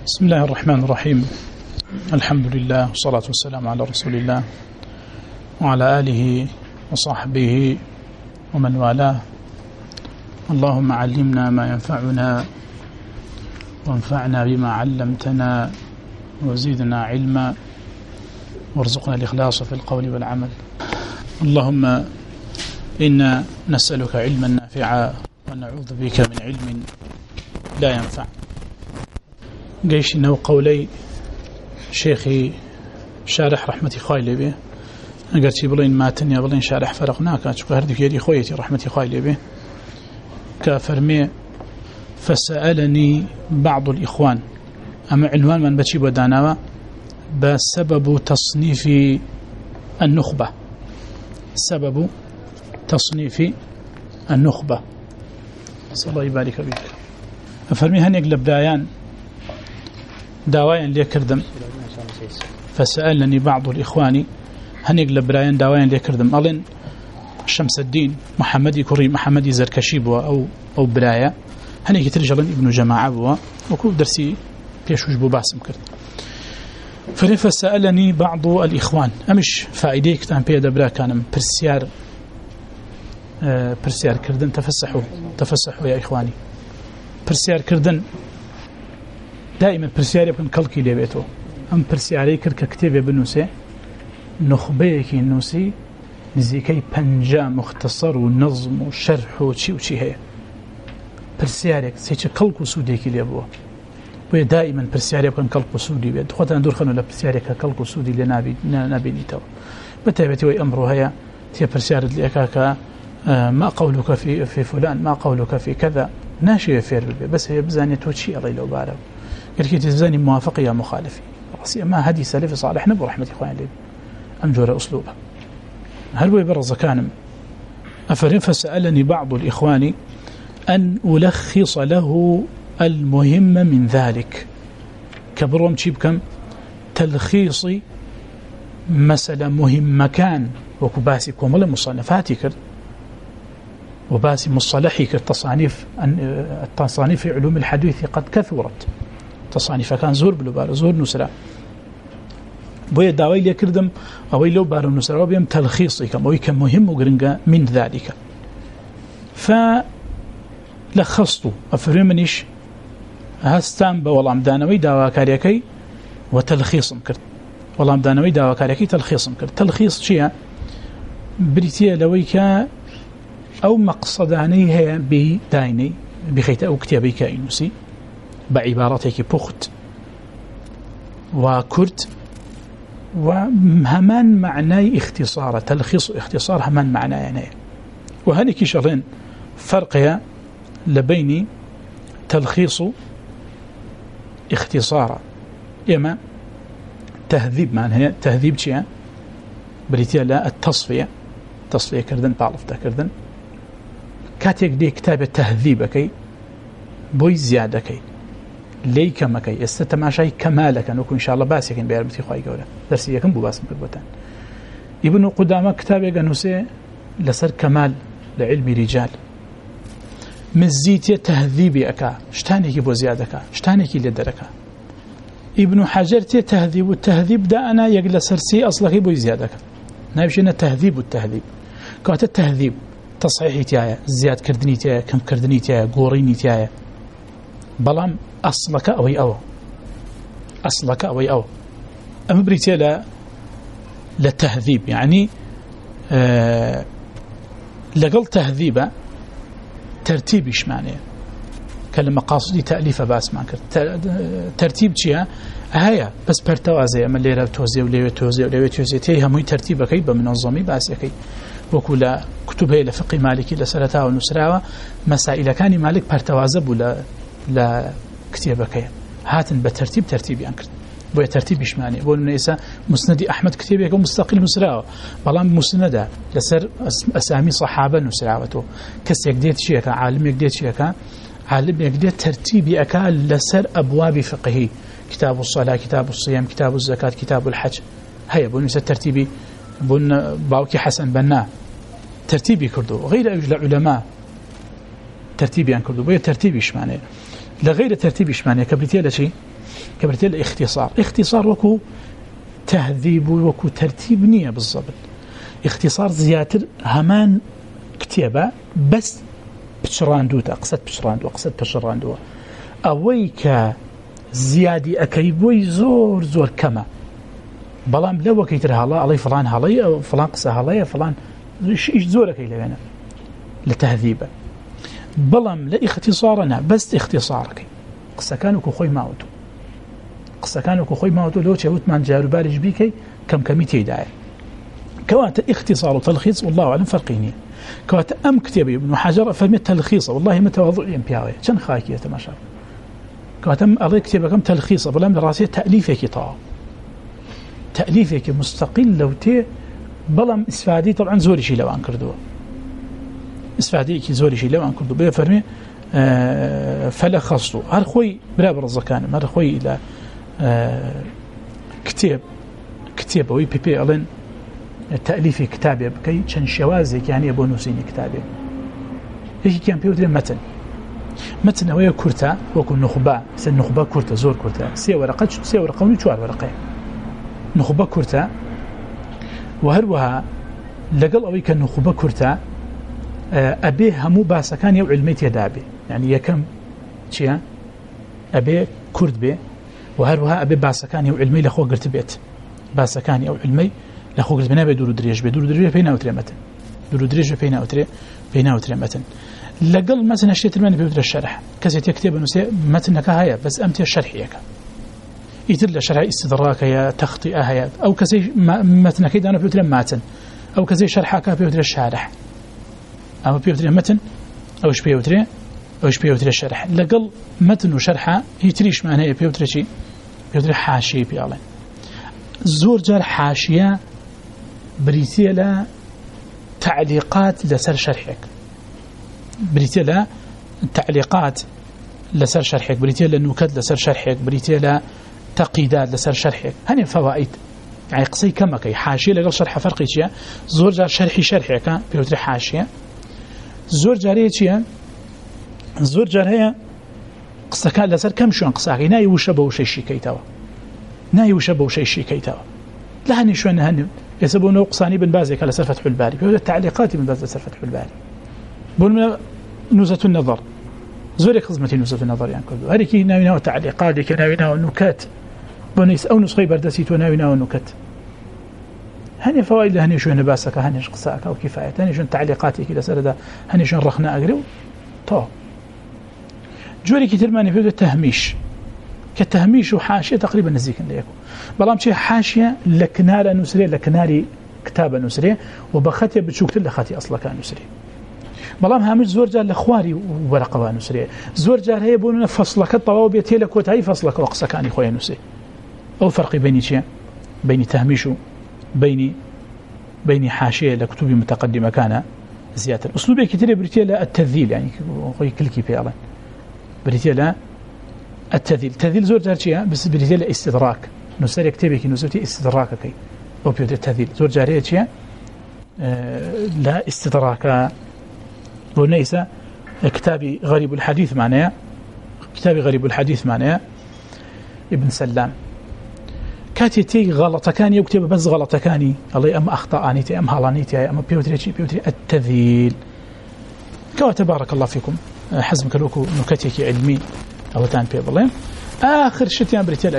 بسم الله الرحمن الرحيم. الحمد لله والصلاة والسلام على رسول الله وعلى آله وصحبه ومن والاه. اللهم علمنا ما ينفعنا وانفعنا بما علمتنا وزيدنا علما وارزقنا الإخلاص في القول والعمل. اللهم إنا نسألك علما نافعا ونعوذ بك من علم لا ينفع. قيشنا قولي شيخي شارح رحمتي خايلي به قلت بلين ماتني بلين شارح فرقناك أشكو هردك يدي خويتي رحمتي خايلي به كفرمي فسألني بعض الإخوان أما عنوان من بتشي بداناوا بسبب تصنيف النخبة، سبب تصنيف النخبة. صلى الله يبارك بك. فرمي هنيك لبدايان داوين لي كردم فسألني بعض الإخوان هنيك لبرايان داوين لي كردم ألين شمس الدين محمدي كوري محمدي زركشي بوا أو برايا هنيك ترجلن ابن جماعة بوا وكو درسي بيشوش بو باسم كرد. فسألني بعض الإخوان أمش فائدة كتان بيدا برا كانم برسيار كردن تفسحوا يا إخواني. برسيار كردن دائما برسياري بكن كلكي ليبيتو أم برسياري كرك كتابي بنوسي نخبيكي نوسي نزيكي بنجا مختصر ونظم وشرح وشي هي برسياري سيتش كلكو سوديكي ليبوه وهي دائما برسياري بكن كلكو سودي بيد خطا ندور خنو لبرسياري كلكو سودي لنابي نيتو بتابتي وي أمره هي تي برسياري لأكاكا ما قولك في فلان ما قولك في كذا ناشي فير بس هي بزانية وشي الله لو بارب قال كي تزاني موافق يا مخالفي رأسي ما هدي سلف صالح نبو رحمة إخواني لي أمجور أسلوبه هل هو يبرز كانم أفرين فسألني بعض الإخوان أن ألخص له المهم من ذلك كبروم تشيبكم تلخيص مسألة مهمة كان وكباسي كومل مصنفاتي كرد وباسي مصطلحي كالتصانيف التصانيف في علوم الحديث قد كثرت تصانيف كان زور بلوبار زور نسرة بويا داوي لي كردم أو لو بار نسرة بيم تلخيصي كم أو كم مهم وقرنجا من ذلك فلخصت أفرمنيش هستان بوالله مدانوي داوا كاريكي وتلخيص كرت والله مدانوي داوا كاريكي تلخيص كرت تلخيص شيء بريتيا لويكا أو مقصداني هي بدايني بخيت أو كتابي كائنوسي بعبارتك بخت وكرت وهمان معناي اختصار تلخيص اختصار همان معناي يعني وهنيك شرين فرقها لبين تلخيص اختصار إما تهذيب معناها تهذيب شيء بريتيا لا التصفية تصفية كردن بعرفته كردن كاتيك دي كتاب تهذيبكي بوي زيادكي لي كمكي استتماشي كمالك نكون إن شاء الله باسيك بيرمتي خواهي قولا درسي يكن بو باسم كربتان ابن قدامة كتابي قنوسي لسر كمال لعلم رجال مزيتي تهذيبي أكا شتانيكي بو زيادكا شتانيكي لدركا ابن حجرتي تهذيب والتهذيب دا أنا يقل سرسي أصلكي بو زيادكا نايبشينا تهذيب والتهذيب كوات التهذيب تصحيحي تيايا زياد كردني تيايا كم كردني تيايا قوريني تيايا بلام أصلك أوي أو أصلك أوي أو أما بريتيا للتهذيب يعني لقل تهذيبة ترتيبش معناه كلمة قاصدي تأليفة باس ما ترتيب شيء هيا بس برتوازي أما اللي توزي وليه توزي وليه توزي تيها مي ترتيبة كيبة منظمي باس يكي وكل كتبه لفقه مالكي لسرتها ونسراوة مسائل كان مالك برتوازب ولا كتابك هاتن بترتيب ترتيبي أنكر بو ترتيبش معني بو نيسا مسند أحمد كتابك مستقل نسراوة بلان مسندة لسر أسامي صحابة نسراوته كس يقديت شيئا عالم يقديت شيئا عالم يقديت ترتيبي أكا لسر أبواب فقهي كتاب الصلاة كتاب الصيام كتاب الزكاة كتاب الحج هيا بو نيسا ترتيبي بون باوكي حسن بنا ترتيبي كردو غير العلماء ترتيبي عن كردو بو ترتيبش معناه لغير ترتيبش معناه كبريتيا لشي كبرتيل اختصار وكو تهذيب وكو ترتيب نية بالضبط. اختصار زياتر همان كتابة بس بشراندو أقصد بشراندو أويك زيادي أكيبوي زور كما بلام لو كيتر علي فلان هالي أو فلان قصة هالي فلان إيش زورك إلى هنا لتهذيبه بلام لا اختصارنا بس اختصارك قصة كانوا كخوي ماوتو لو تشوت من جاربالج بيكي كم تيداعي كوات اختصار وتلخيص والله أعلم فرقيني كوات أم كتابي ابن حجر فمي تلخيصه والله متواضع ينبيعي شن خايكية تماشى كوات أم أري كتابة كم تلخيصه بلام دراسية تأليفك مستقل لو تي بلام اسفادي طبعا زوري شي لو أنكردوه اسفاديك زوري شي لو أنكردوه بيفرمي فلخصته هل خوي برابر الزكان هل خوي إلى كتاب وي بي ألين تأليف كتابه بكي چن شوازك يعني أبو نوسيني كتابه هيك كان بيوتر متن هو كورتا وكل نخبة سن نخبة كورتا زور كورتا سي ورقة ونشوار ورقة نخبة كورتا وهروها لقل أوي كان نخبة كورتا أبيه همو باسكان يو علميت يدابي يعني يكم شيء أبيه كورد بيه وهروها أبيه باسكان يو علمي لخو قرت بيت باسكان يو علمي لخو قلت بنا بدور دريج بينا وتري متن دور دريج بينا وتري متن لقل مثلا اشتيت الماني بيوتر الشرح كزيت يكتب انه متنك هيا بس امتى الشرح ياك يتر له شرح استدراك يا تخطئه هيا او كزي متنك اذا انا بيوتر ماتن او كزي شرحك بيوتر الشارح او بيوتر متن او ايش بيوتر الشرح لقل متن وشرحه يتريش معناه بيوتر شيء بيوتر حاشيه بيعلن زور جار حاشيه بريتيلا تعليقات لسر شرحك بريتيلا تعليقات لسر شرحك بريتيلا نكت لسر شرحك بريتيلا تقييدات لسر شرحك هني فوائد يعني قصي كما كي حاشيه لقل شرح فرقي شيء زور جار شرحك بيوتر حاشيه زور جاريه شيء زور جار هي قصه كان لسر كم شو قصاقي ناي وشبه شيء كيتوا لا هني شو هني يسبون نقصاني بن بازك على سر فتح الباري بيقول التعليقات من باز سر فتح الباري بقول نزهة النظر زوري خدمتي نزهة النظر يعني كله هذيك ناوينا تعليقات ديك ناوينا نكات بنيس او نسخي بردسيت وناوينا نكت هني فوائد هني شو نباسك هني قصاك او كفايه هني شو تعليقاتي كده سردا هني شو رخنا اقري تو جوري كثير ما نفيد التهميش كتهميش وحاشيه تقريبا نزيك ليكو بلام شي حاشيه لكنار نسري لكناري كتاب نسري وبختي بتشوكت لخاتي اصلا كان نسري بلام هامش زور جار لخواري ورقه نسري زور جار هي بون فصلك الطوابيت لك وتعي فصلك وقصه كان خويا نسري او فرق بين شيء بين تهميش بين حاشيه لكتب متقدمه كان زياده اسلوبي كثير بريتيلا التذييل يعني خوي كلكي فعلا بريتيلا التذييل زور جارتيا بس بريتيلا استدراك نسري كتابك نسوتي استدراكك او بيوتر التذييل زور جارتيا لا استدراك ونيس كتابي غريب الحديث معناه ابن سلام كاتيتي غلطكاني وكتب بس غلطكاني الله ام اخطانيتي ام هالانيتي ام بيوتر التذييل كما تبارك الله فيكم حزم كلوكو نكتيك علمي أو تان بيبلين آخر شيء بريتيل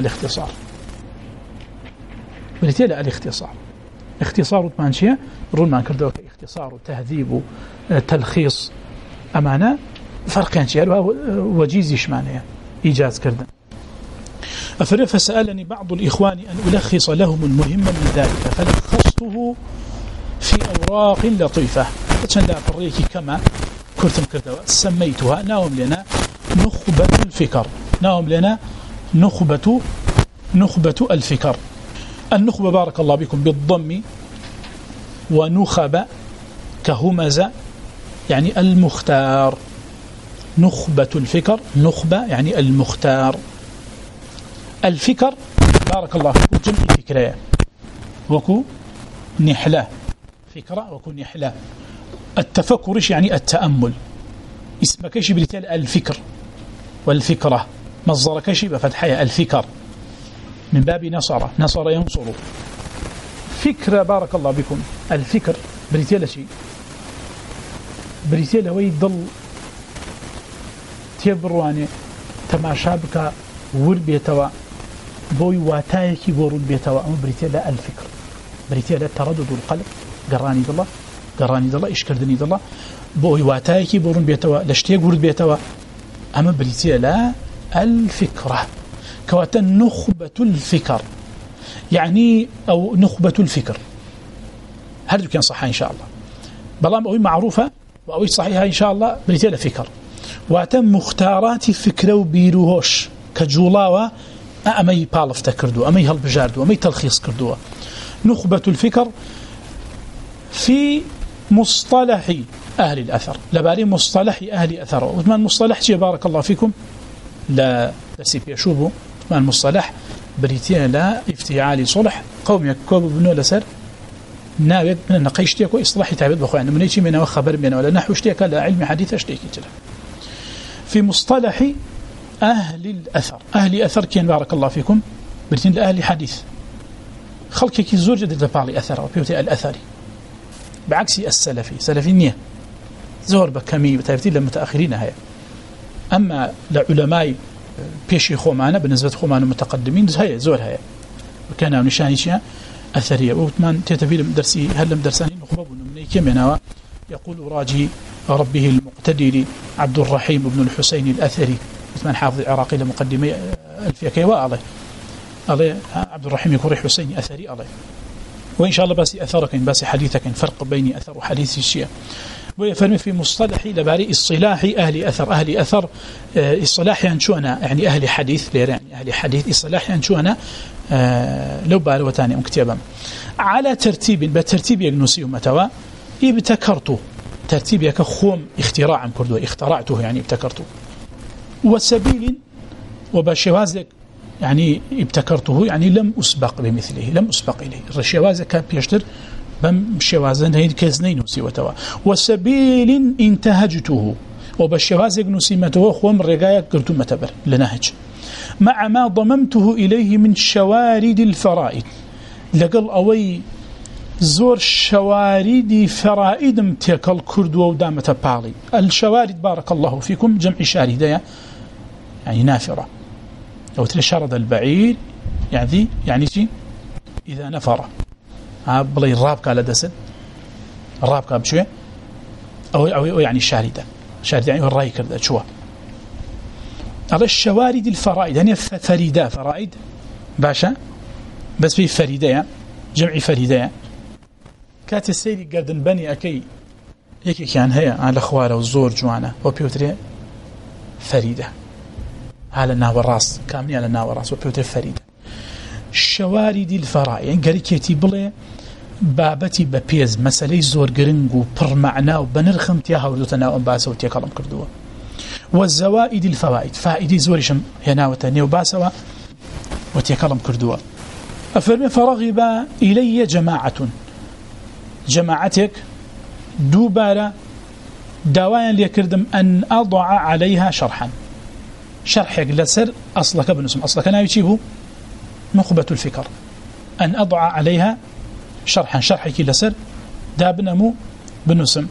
الاختصار اختصار مانشية رول مان كردوك اختصار وتهذيب وتلخيص أمانة فرقين شيء وجيزيش معناه إيجاز كردن فسألني بعض الإخوان أن ألخص لهم المهمة من ذلك فلخصته في أوراق لطيفة تشندى فريكي كما كرتم كردوا سميتها ناوم لنا نخبة الفكر نخبة الفكر النخبة بارك الله بكم بالضم ونخب كهمز يعني المختار نخبة الفكر نخبة يعني المختار الفكر بارك الله فيكم جمع فكرة وكو نحلة فكرة وكو نحلة التفكر يعني التأمل اسمك ايش بالتالي الفكر والفكرة مصدر كشي بفتحية الفكر من باب نصر ينصر فكرة بارك الله بكم الفكر بريتيلا شيء بريتيلا ويضل تبرواني تماشابك وربيتوا بوي واتايكي وربيتوا أما بريتيلا الفكر بريتيلا تردد القلب قراني دالله إشكردني دالله بوي واتايكي وربيتوا لشتيق وربيتوا أما بريتيلا الفكرة كواتا نخبة الفكر يعني أو نخبة الفكر هل كان صحيح إن شاء الله بلام أوي معروفة وأوي صحيحة إن شاء الله بريتيلا فكر واتم مختارات فكرة وبيروهوش كجولاوة أمي بالف تكردو أمي هالبجاردو أمي تلخيص كردو نخبة الفكر في مصطلح أهل الأثر لباري مصطلح أهل الأثر وثمان مصطلح بارك الله فيكم لا سيب يشوبوا ثمان مصطلح بريتيا لا افتعال صلح قوم يكوب بنو لسر ناويد من النقيشتيك وإصلاح تعبيد بخوة يعني منيتي من وخبر من ولا نحو اشتيك لا علم حديث اشتيك في مصطلح أهل الأثر أهل أثر كين بارك الله فيكم بريتين لأهل حديث خلقك زور جديد لبعض أثر وبيوتي الأثري بعكس السلفي سلفي نية زور بكمي بتعرفتي للمتأخرين هاي أما لعلماء بيشي خومانا بالنسبة خومانا متقدمين هاي زور هاي وكانوا نشاني شيء أثرية وثمان تتفيل درسي هل درساني نخبب من كمنا يقول راجي ربه المقتدر عبد الرحيم بن الحسين الأثري وثمان حافظ العراقي لمقدمي الفيا كيوا الله عبد الرحيم يكون حسين أثري الله وإن شاء الله بس أثرك بس حديثك فرق بين أثر وحديث الشيء ويفرم في مصطلح لباري اصطلاح أهل أثر اصطلاح ينشونا يعني أهل حديث يعني أهل حديث اصطلاح ينشونا لو باروتاني مكتبا على ترتيب بترتيب يجنسي متوا ابتكرته ترتيب يكخوم اختراعا كردو اخترعته يعني ابتكرته وسبيل وبشوازك يعني ابتكرته يعني لم أسبق بمثله لم أسبق إليه الشوازك كان بيشتر بشوازن هين كزنين وسيوتوا وسبيل انتهجته وبشوازك نسيمته خوم رقايا قرتو متبر لنهج مع ما ضممته إليه من شوارد الفرائد لقل أوي زور شوارد فرائد متيكال كرد ودامة بالي الشوارد بارك الله فيكم جمع شاردية يعني نافرة لو ترى شرد البعير يعني شيء إذا نفر بلي الرابكة على دسد الرابكة بشوية أو يعني شاردة يعني الرأي كرد شو على الشوارد الفرائد يعني فريدة فرائد باشا بس في فريدة جمع فريدة كات السيد قردن بني أكي يكي كان هي على خواره وزور جوانا وبيوتري فريدة على الناو الراس كاملين على الناو الراس وبيوتري فريدة الشوارد الفرائد يعني قريكيتي بلي بابتي ببيز مسألة زور قرنقو پر معنا وبنرخم تياها وردوتنا وانباسا وتيكالم كردوا والزوائد الفوائد فائدي زورشم يناوتني وباسا وتيكالم كردوا أفرمي فرغب إلي جماعتك دوبارا دوايا ليكردم أن أضع عليها شرحك لسر أصلك بنسم أصلك أنا يتشيبه نخبة الفكر أن أضع عليها شرحك لسر دابنمو بنسم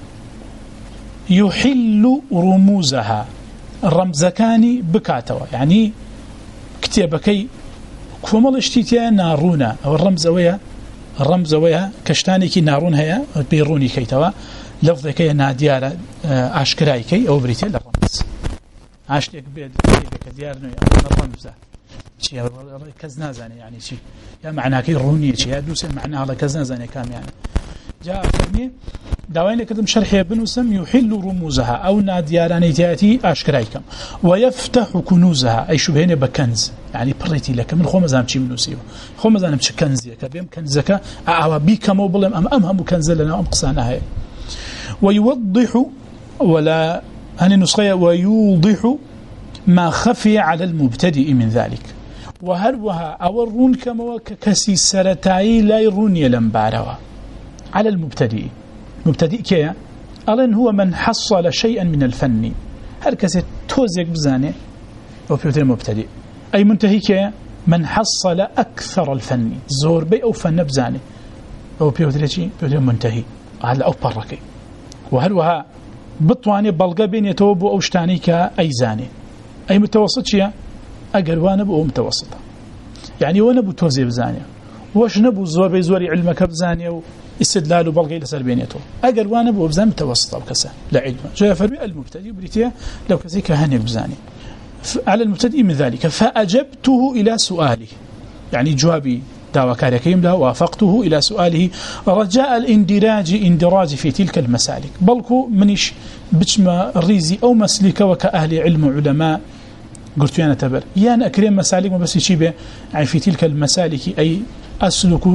يحل رموزها الرمزكاني بكاتوا يعني كتابكي كفمال اشتيتيا نارونا أو الرمز ويا كشتاني كي نارون هيا بيروني كيتوا لفظ كي ناديارة عشكراي كي أو بريتي للرمز عاشتك بيد كديارنا الرمز شيء كزنازاني يعني شيء يا معناه كي روني شيء دوس معناه على كزنازاني كام يعني جاء فرمي داوين لكتم شرحي بنوسم يحل رموزها أو نادياراني تأتي أشكرايكم ويفتح كنوزها أي شبهين بكنز يعني بريتي لك من خومزام شي منوسيو خومزام مش كنزيك بيم كنزك أو بيكم وبلم أمهم كنز لنا أم قصانها ويوضح ولا هني نسخة ويوضح ما خفي على المبتدئ من ذلك وهروها أو الرون كما كسي سرتاي لا يرون يلمباروا على المبتدئ كيا ألن هو من حصل شيئا من الفن هل كسي توزيك بزاني أو بيوتري مبتدئ. أي منتهي من حصل أكثر الفن زور بي أو فن بزاني أو بيوتري منتهي على أو بركي. وهلوها بطواني بلغة بين يتوب أو شتاني كأي زاني. أي متوسط شيء أقل وانا بو متوسطة يعني وانا بو توزي بزانية واش نبو زور بيزوري علمك بزانية واستدلال بلغي لسر بينيته أقل وانا بو بزان متوسطة وكسا لعلم جاء فربي المبتدئ بريتيا لو كذلك هاني بزاني على المبتدئ من ذلك فأجبته إلى سؤاله يعني جوابي دعوة كاريكيم له وافقته إلى سؤاله رجاء الاندراج في تلك المسالك بلكو منش بجمع الريزي أو مسلك وكأهل علم علماء قلت أنا تبر يعني أكرم مسالك ما بس يشي به يعني في تلك المسالك أي أسلك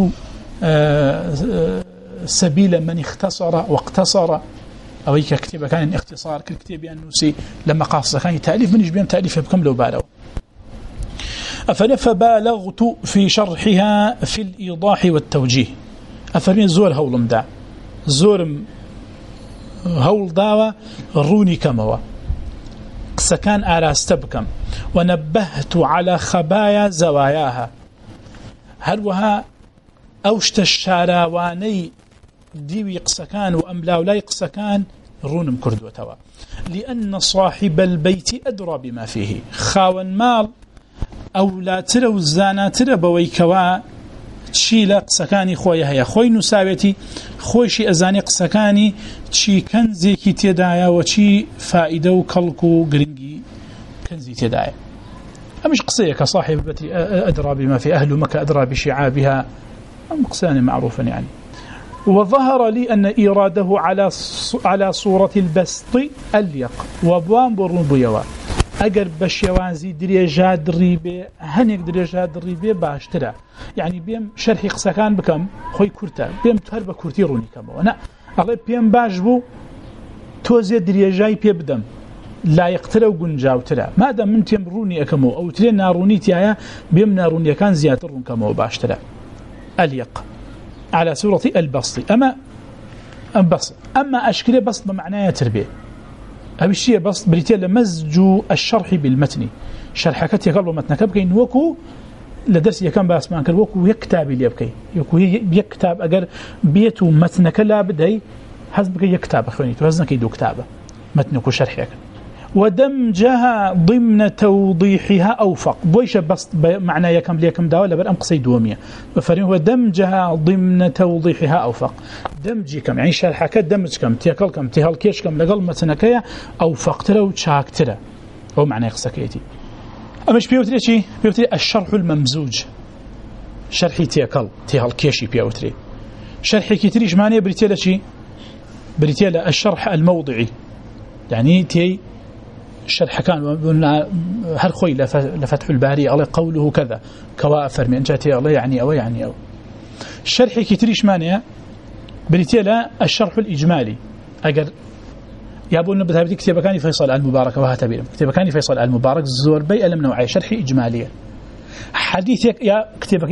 سبيل من اختصر واقتصر أو هيك كتابة كان اختصار كالكتاب النوسي لما قاصة كان تأليف منش بيهم تأليف بكم لو بالو فبالغت في شرحها في الإيضاح والتوجيه أفرمي زور هولم دا زور هول داوة روني كموا سكان آراستبكم ونبهت على خبايا زواياها هل وها أوشت الشاراواني ديوي قسكان وأملاو لا يقسكان رونم كردوتوا لأن صاحب البيت أدرى بما فيه خاون مال أو لا ترى وزانا ترى بويكوا تشيل قسكاني خويا هيا خوي نساويتي خويشي أزاني قسكاني تشي كنزي كي تدايا وتشي فائدة وكلكو قرنجي كنزي تدايا أمش قصية كصاحب بتي أدرى بما في أهل مكة أدرى بشعابها قساني معروفا يعني وظهر لي أن إراده على صورة البسط اليق وبوان برنبيوا أجر بشيوانزي دريجات الريبة هنيك دريجات الريبة باشترى يعني بيم شرح قسكان بكم خوي كرتا بيم تهرب كرتيروني كم وأنا أغلب بيم باجبو توزي دريجاي بيبدم لا يقتلوا جنجاو ترى ما دام من تمروني أكمو أو ترين ناروني تيايا بيم ناروني كان زياترون كمو باشترى اليق على صورة البسط أما أشكال بسط بمعنى تربية هذا الشيء بسط بريتيا مزج الشرح بالمتن شرحك يقلب متنك بكين وكو لدرس يكن باسمان كل وكو يكتب اللي يبكي وكو يكتب أجر بيته متنك لا بدأي حسب يكتب أخواني توزنك يدو كتابة متنك وشرحك ودمجها ضمن توضيحها أوفق بويش بسط معنى يكم ليكم داولا بل أم قصي دومية وفرين هو دمجها ضمن توضيحها أوفق دمجكم يعني شرحك دمجكم تيكلكم تهالكيشكم لقل متنكية أوفق ترى وتشاك ترى هو معنى يقصكيتي أمش بيوتري شي بيوتري الشرح الممزوج شرحي تيكل تهالكيشي بيوتري شرحي كتريش معنى بريتيلا شي بريتيلا الشرح الموضعي يعني تي الشرح كان هل خوي لفتح الباري الله قوله كذا كوافر من جاتي الله يعني أو يعني أو الشرح كتريش مانيا بريتيلا الشرح الإجمالي أجر يابون بذهب كتاب كان فيصل المبارك وهاتبير كتاب كان فيصل المبارك زور بي ألم نوعي شرح إجمالية حديثك يا كتابك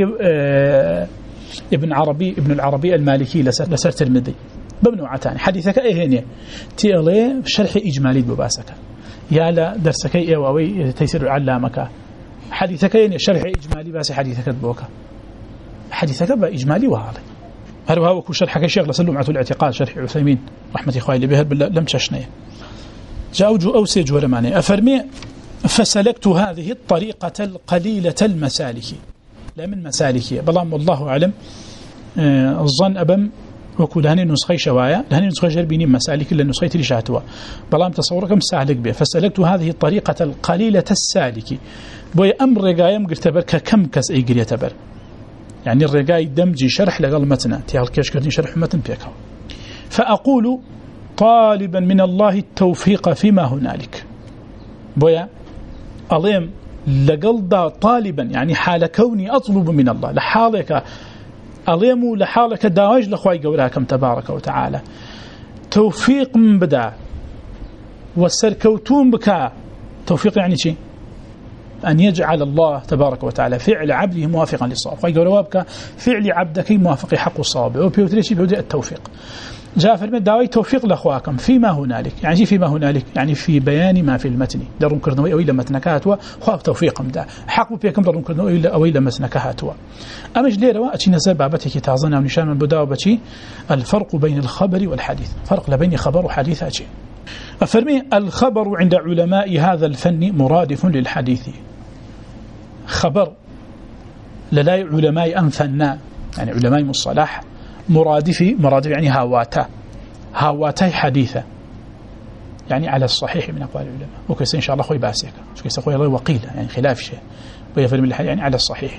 ابن العربي المالكي لسر ترمذي بمنوعتان حديثك ايه هنا تيلي شرح اجمالي بباسك يا لا درسك ايه واوي تيسير علامك حديثك هنا شرح اجمالي باس حديثك بوكا حديثك باجمالي وهذا هل هو كل شرح الشيخ لسلمعة الاعتقاد شرح عثيمين رحمة اخوي به لم تشنيه جاوج اوسج ورماني افرمي فسلكت هذه الطريقة القليلة المسالك لا من مسالكية بلام والله أعلم الظن أبم وكل هني نسخة شوايا لهني نسخة جربيني مسالك إلا نسخة رشاتها بلام تصوركم سالك به فسلكت هذه الطريقة القليلة السالك بوي أمر رجايم قلت تبر كم كس أي قرية تبر يعني الرجاي دمجي شرح لقل متنا تيال كيش كرتين شرح متن بيكه فأقول طالبا من الله التوفيق فيما هنالك بويا أليم لقل طالبا يعني حال كوني أطلب من الله لحالك أليم لحالك داوج لخواي قولاكم تبارك وتعالى توفيق من بدأ والسركوتون بك توفيق يعني شيء أن يجعل الله تبارك وتعالى فعل عبده موافقا للصواب خواي قولوابك فعل عبدك موافق حق الصواب وبيوتريشي بيودي التوفيق جاء فرمي داوي توفيق لأخواكم فيما هنالك، يعني فيما هنالك يعني في بيان ما في المتن درون كردنوي أو إلا متنكهاتوا خواف توفيقهم دا حقوا بيكم درون كردنوي أو إلا متنكهاتوا. أما جليروا أتي نزل بابتك تعظنا ونشان من بداوا بتي الفرق بين الخبر والحديث، فرق لبين خبر وحديث أتي. أفرمي الخبر عند علماء هذا الفن مرادف للحديث. خبر للا علماء أنفنا يعني علماء مصطلح مرادف يعني هاواتا حديثة يعني على الصحيح من أقوال العلماء. وكيس إن شاء الله خوي باسيك كيس خوي الله وقيل يعني خلاف شيء ويفرم الحديث يعني على الصحيح.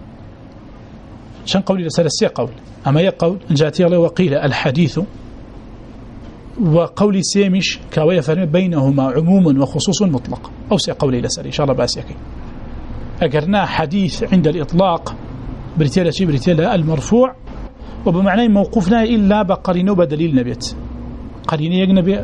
شن قولي لسلسية قول أما يقول إن جاتي الله وقيل الحديث وقولي سيمش كوي فرم بينهما عموم وخصوص مطلق أو سيقولي لسل إن شاء الله باسيك. أقرنا حديث عند الإطلاق بريتيلا المرفوع وبمعنى موقوفنا إلا بقرينه بدليل نبيت قرينه يجنبي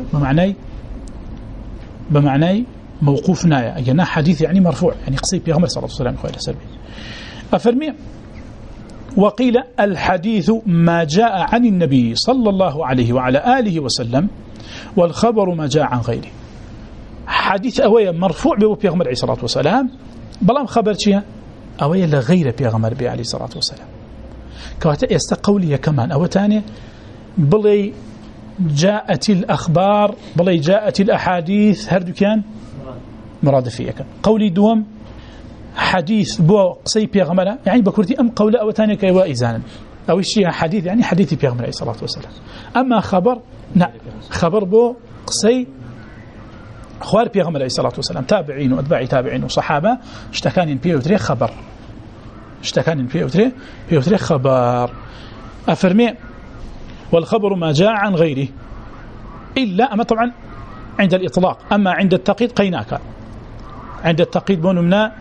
بمعنى موقوفنا أجنا حديث يعني مرفوع يعني قصيب بيغمر صلى الله عليه وسلم خير سلبي. أفرمي وقيل الحديث ما جاء عن النبي صلى الله عليه وعلى آله وسلم والخبر ما جاء عن غيره. حديث أويا مرفوع بيغمر عليه الصلاة والسلام بلام خبر شيء أويا لغير بيغمر بي عليه الصلاة والسلام. كواتا يستقولي كمان أو تاني بلي جاءت الأخبار بلي جاءت الأحاديث هردو كان مرادفية كان قولي دوم حديث بو قصي بيغمرة يعني بكرتي أم قولة أو تاني كيوا إزانا أو الشيء حديث يعني حديث بيغمرة عليه الصلاة والسلام. أما خبر لا خبر بو قصي خوار بيغمرة عليه الصلاة والسلام تابعين وأتباع تابعين وصحابة اشتكان بيوتري خبر اشتكان بيوتري خبر. أفرمي والخبر ما جاء عن غيره إلا أما طبعا عند الإطلاق. أما عند التقييد قيناك عند التقييد بونمنا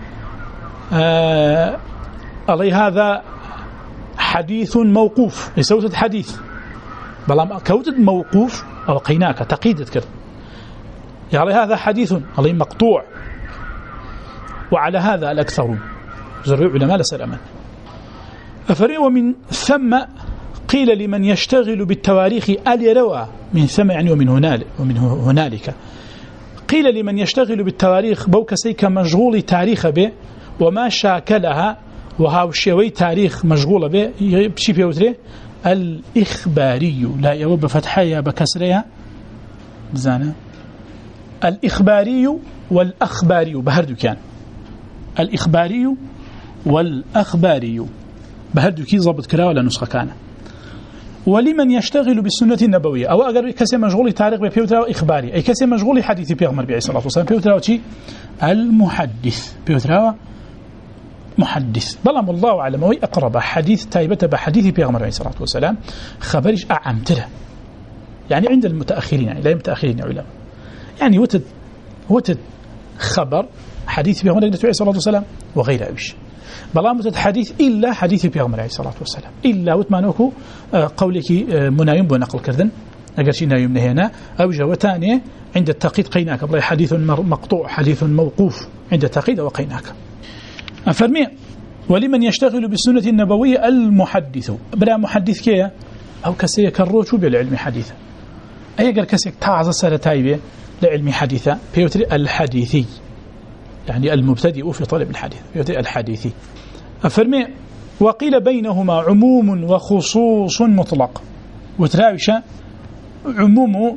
علي هذا حديث موقوف يسوت حديث بلام كوتد موقوف أو قيناك تقييدت كده يعني هذا حديث علي مقطوع وعلى هذا الأكثرون زرعوا علماء لسلامة. أفرئ ومن ثم قيل لمن يشتغل بالتواريخ اليروى من ثم يعني ومن هنالك قيل لمن يشتغل بالتواريخ بوك سيك مشغول تاريخ به وما شاكلها وهاوشيوي تاريخ مشغول به بشي بيوتري الإخباري لا يوب فتحية بكسرها بزانا الإخباري والأخباري بهردو كان الإخباري والأخباري بهردو كي ضبط كرا ولا نسخة كان. ولمن يشتغل بالسنة النبوية أو أقرب كسي مشغول تاريخ بيوترا إخباري أي كسي مشغول حديث بيغمر بي عليه الصلاة والسلام بيوترا المحدث بيوترا محدث بلام الله أعلم وي أقرب حديث تايبة بحديث بيغمر عليه الصلاة والسلام خبرش أعمتره يعني عند المتأخرين يعني لا المتأخرين علماء يعني وتد خبر حديث بيغمر عليه الصلاة والسلام وغير أبش بلا متد حديث إلا حديث بيغمر عليه الصلاة والسلام إلا وتمانوكو قولك منايم بنقل كردن أقل شيء نايم هنا أو جوتاني عند التقييد قيناك بلا حديث مقطوع حديث موقوف عند التقييد وقيناك. أفرمي ولمن يشتغل بالسنة النبوية المحدث بلا محدث كيه أو كسي كروتو بالعلم حديثا أي قال كسي تعز السنة لعلم حديثا بيوتري الحديثي يعني المبتدئ في طلب الحديث بيوتري الحديثي. أفرمي وقيل بينهما عموم وخصوص مطلق وتراوش عموم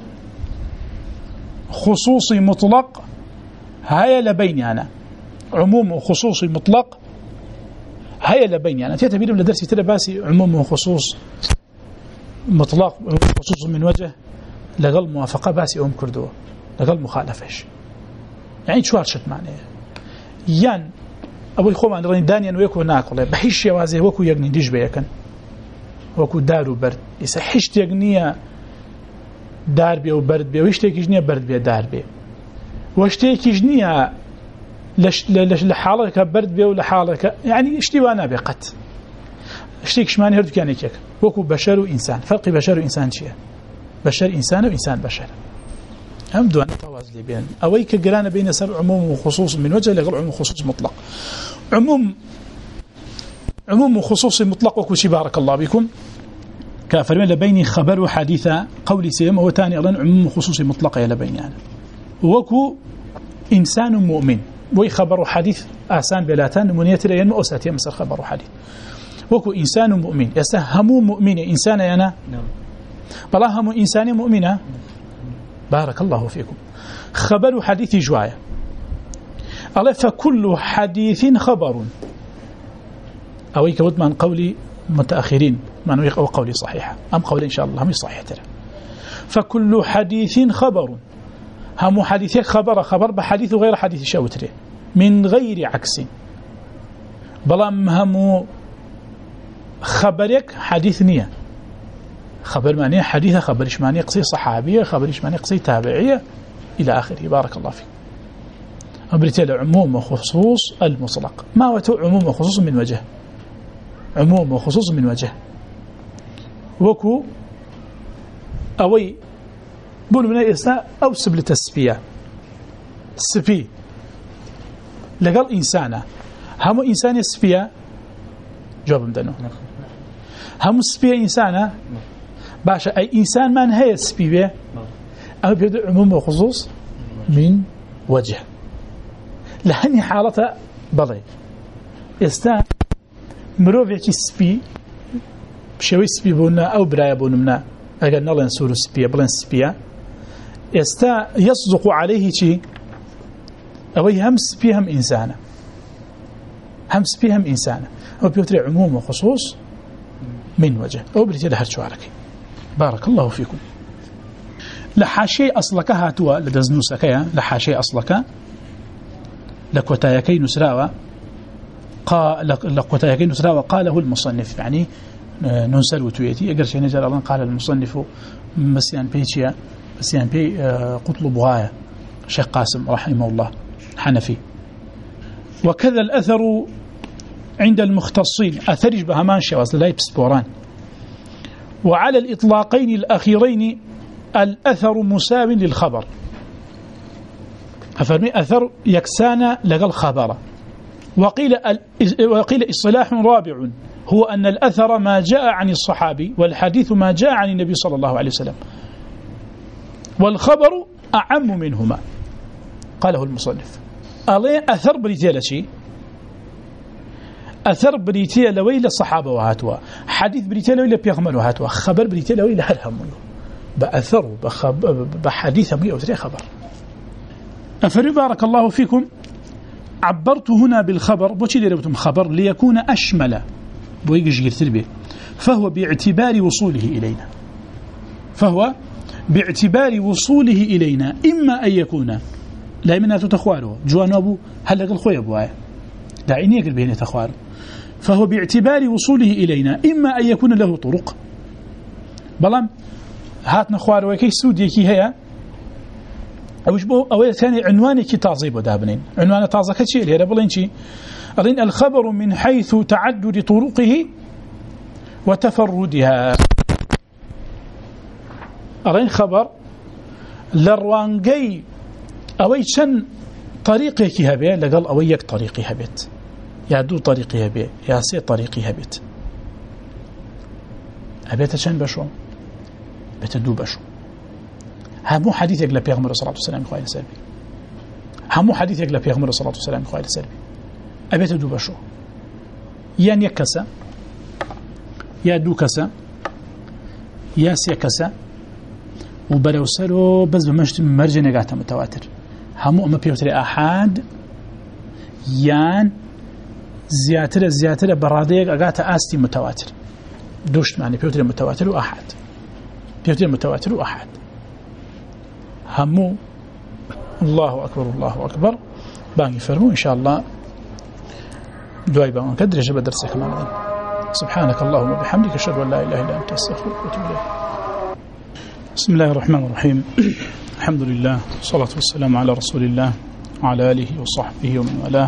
خصوصي مطلق هاي لبيني أنا عموم وخصوصي مطلق هاي لبيني أنا تيتبير من درسي تلباسي عموم وخصوص مطلق وخصوص من وجه لغل موافقة باسي أم كردوه لغل مخالفش يعني شو هالشت معناه يان أول خوما أن رأي دانيا ويكو ناقل بحيش يوازي وكو يغني ديش بيكن وكو دارو برد إذا حشت يغني دار بي وبرد بي ويشتيك يجني برد بي دار بي واشتيك يجني لحالك برد بي ولحالك يعني اشتوانا بقت اشتيك شماني هردو كان يكيك وكو بشر وإنسان فرق بشر وإنسان شيء بشر إنسان وإنسان بشر هم دون توازن بين أويك قرانا بين سبع عموم وخصوص من وجه لغير عموم وخصوص مطلق عموم وخصوص مطلق وكو شي بارك الله بكم كافرمين لبيني خبر وحديث قولي سيم هو تاني أيضا عموم خصوصي مطلقة لبيني يعني وكو إنسان مؤمن وي خبر وحديث آسان بلاتان منيتر ين مؤسسة مثل خبر وحديث وكو إنسان مؤمن يستهمو مؤمن إنسان ينا بلا هم إنسان مؤمنة بارك الله فيكم خبر حديث جوايا الله فكل حديث خبر أو يكود من قولي متأخرين من أو قولي صحيحة أم قولي إن شاء الله هم صحيح ترى فكل حديث خبر هم حديثك خبر بحديث غير حديث شاوتره من غير عكس بلام هم خبرك حديث نية خبر معنيه حديثة خبرش معنيه قصي صحابية خبرش معنيه قصي تابعية إلى آخره بارك الله فيك أبريتال عموم وخصوص المطلق ما هو عموم وخصوص من وجه عموم وخصوص من وجه وكو أوي بول من الإساء أو سبل تسبية سبي لقال إنسانا هم إنسان يسبية جواب مدنو هم سبية إنسانا باشا أي إنسان من هي سبية أو بيدعو عموم وخصوص من وجه لهني حالته بضي استا مروفيكي سبي بشوي سبي بونا أو برايا بونمنا أجل نلا نسور سبيا بلن سبيا استا يصدق عليه شيء أو هم سبي هم إنسانة هم سبي هم إنسانة أو بيوتري عموم وخصوص من وجه أو بريتي لحد شوارك بارك الله فيكم لحاشي أصلك هاتوا لدزنوسك يا لحاشي أصلك لكوتايكي نسراوة لكوتايكي نسراوة قاله المصنف يعني ننسل وتويتي أقرش نجر الله قال المصنف مسيان بيتيا مسيان بي قطلب غاية شيخ قاسم رحمه الله حنفي وكذا الأثر عند المختصين أثرج بهمان شواز لا يبسبوران وعلى الإطلاقين الأخيرين الأثر مساو للخبر أفرمي أثر يكسانا لغا الخبر وقيل إصلاح رابع هو أن الأثر ما جاء عن الصحابي والحديث ما جاء عن النبي صلى الله عليه وسلم والخبر أعم منهما قاله المصنف ألي أثر بريتيا لشي أثر بريتيا لويل الصحابة وهاتوا حديث بريتيا لويل بيغمر وهاتوا خبر بريتيا لويل حرهم بأثر بحديث مئة وتري خبر أفري بارك الله فيكم عبرت هنا بالخبر بوشي لربتم خبر ليكون أشمل بويجي يرتبه فهو باعتبار وصوله إلينا إما أن يكون لا يمنع تخواره جوان أبو هل لقى الخوي أبوه داعيني يقل بهنا تخواره فهو باعتبار وصوله إلينا إما أن يكون له طرق بلام هاتنا خواره وكي سوديكي هي أو كان عنوانك تعظيب ودابنين عنوان تعظك شيء اللي ربلين شيء أظن الخبر من حيث تعدد طرقه وتفردها أظن خبر لروانجي أوي شن طريقك هبه لقال أويك طريقي هبت يا دو طريقي هبه يا سي طريقي هبت هبت شن بشو بتدو بشو همو حديثك لبيغمر صلى الله عليه وسلم خير سلبي همو حديثك لبيغمر صلى الله عليه وسلم خير سلبي أبيت دو بشو يان يكسا يا دو كسا يا سي كسا وبلوسرو بس بمشت مرجع نقاط متواتر همو أما بيوتري أحد يان زياتر براديك أقاط آستي متواتر دوشت معني بيوتري متواتر وأحد بيوتري متواتر وأحد همو الله أكبر باقي فرمو إن شاء الله دعاء بان كدرج بدرس كمان سبحانك اللهم وبحمدك أشهد أن لا إله إلا أنت أستغفرك وأتوب إليك بسم الله الرحمن الرحيم الحمد لله والصلاة والسلام على رسول الله وعلى آله وصحبه ومن والاه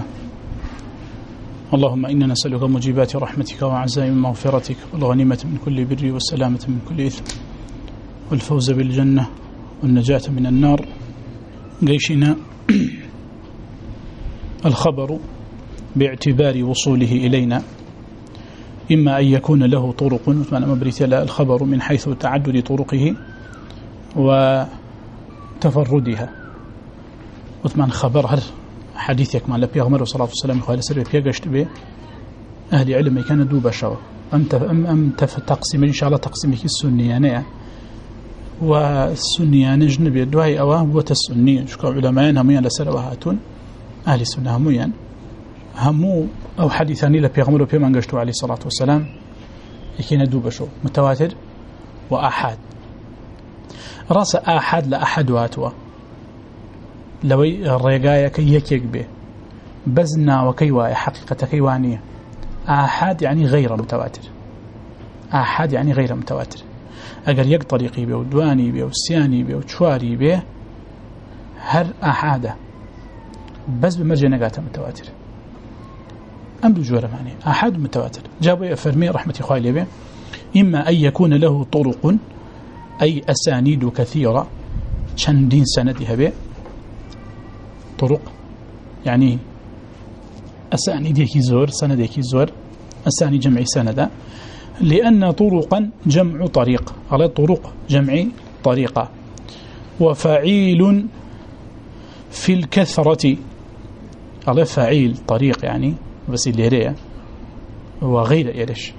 اللهم إنا نسألك موجبات رحمتك وعزائم مغفرتك والغنيمة من كل بر والسلامة من كل إثم والفوز بالجنة والنجاة من النار جيشنا الخبر باعتبار وصوله إلينا إما أن يكون له طرق وثمان بريتيا الخبر من حيث تعدد طرقه وتفردها وثمان خبر هر حديثك مع النبي محمد صلى الله عليه وسلم قال سر بيجشت به أهل علم كان دوبا شوا أم تقسم إن شاء الله تقسيمك السنيانية والسنيان جنبي الدعاء أواه وتسنية شكو علماء هميان لسر وهاتون أهل السنة هميان همو أو حديثاني لبيغمر وبيمان قشتوا عليه الصلاة والسلام يكين دوبا شو متواتر وآحاد راس آحاد لأحد واتوا لوي الرقايا كي يكيك به بزنا وكيواي حقيقة كيوانية آحاد يعني غير متواتر آحاد يعني غير متواتر أقل يك طريقي به ودواني به وسياني به وشواري به هر آحاده بس بمرجع نقاته متواتر أم بجوار معني آحاد متواتر جابوا أفرمي رحمة إخوائي به إما أن يكون له طرق أي أسانيد كثيرة شندين سندها به طرق يعني أسانيد يكي زور سند يكي زور أسانيد جمعي سندا لأن طرقا جمع طريق على طرق جمع طريقة وفعيل في الكثرة على فعيل طريق يعني بس اللي وغير إيرش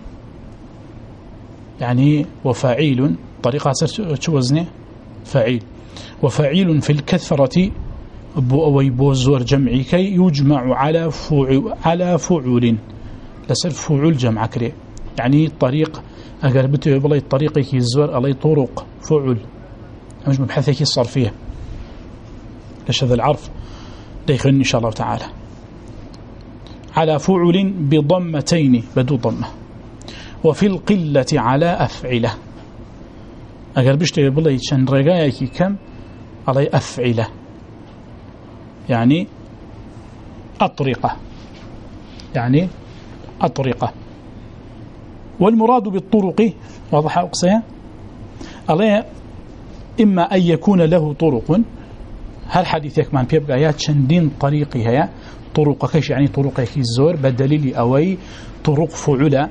يعني وفعيل طريقة شو وزنه فعيل وفعيل في الكثرة بوزور جمعي كي يجمع على فعول لسر فعول جمع كري يعني طريق أقربته يبلي الطريق كي الزور علي طرق فعول مش مبحثك الصرفية ليش هذا العرف دايخلني إن شاء الله تعالى على فعل بضمتين بدو ضمة وفي القلة على أفعلة أقربشته يبلي شن رقايك كم علي أفعلة يعني أطرقة يعني أطرقة والمراد بالطرق واضح أقصيها عليه إما أن يكون له طرق هل حديثك من بيبقى يا شندين طريقي هي طرق كيش يعني طرق الزور بدليل أوي طرق فعلة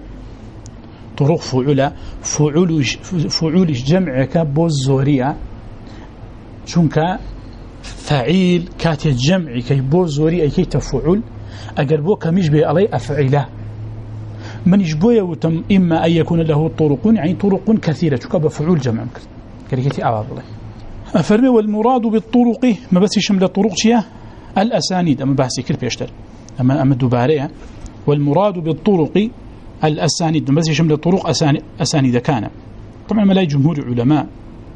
فعول جمعك بوزورية شونك فعيل كات الجمع كي بوزوري أي كي تفعل أقربوك مش بي علي أفعله من يجبوه وتم إما أن يكون له طرق يعني طرق كثيرة شكا فعول جمع كريكتي أعرض الله أفرمي والمراد بالطرق ما بس يشمل الطرق شيء الأسانيد أما بحثي كيف بيشتر أما الدبارية والمراد بالطرق الأسانيد ما بس يشمل الطرق أسانيد كان طبعا ملاي جمهور العلماء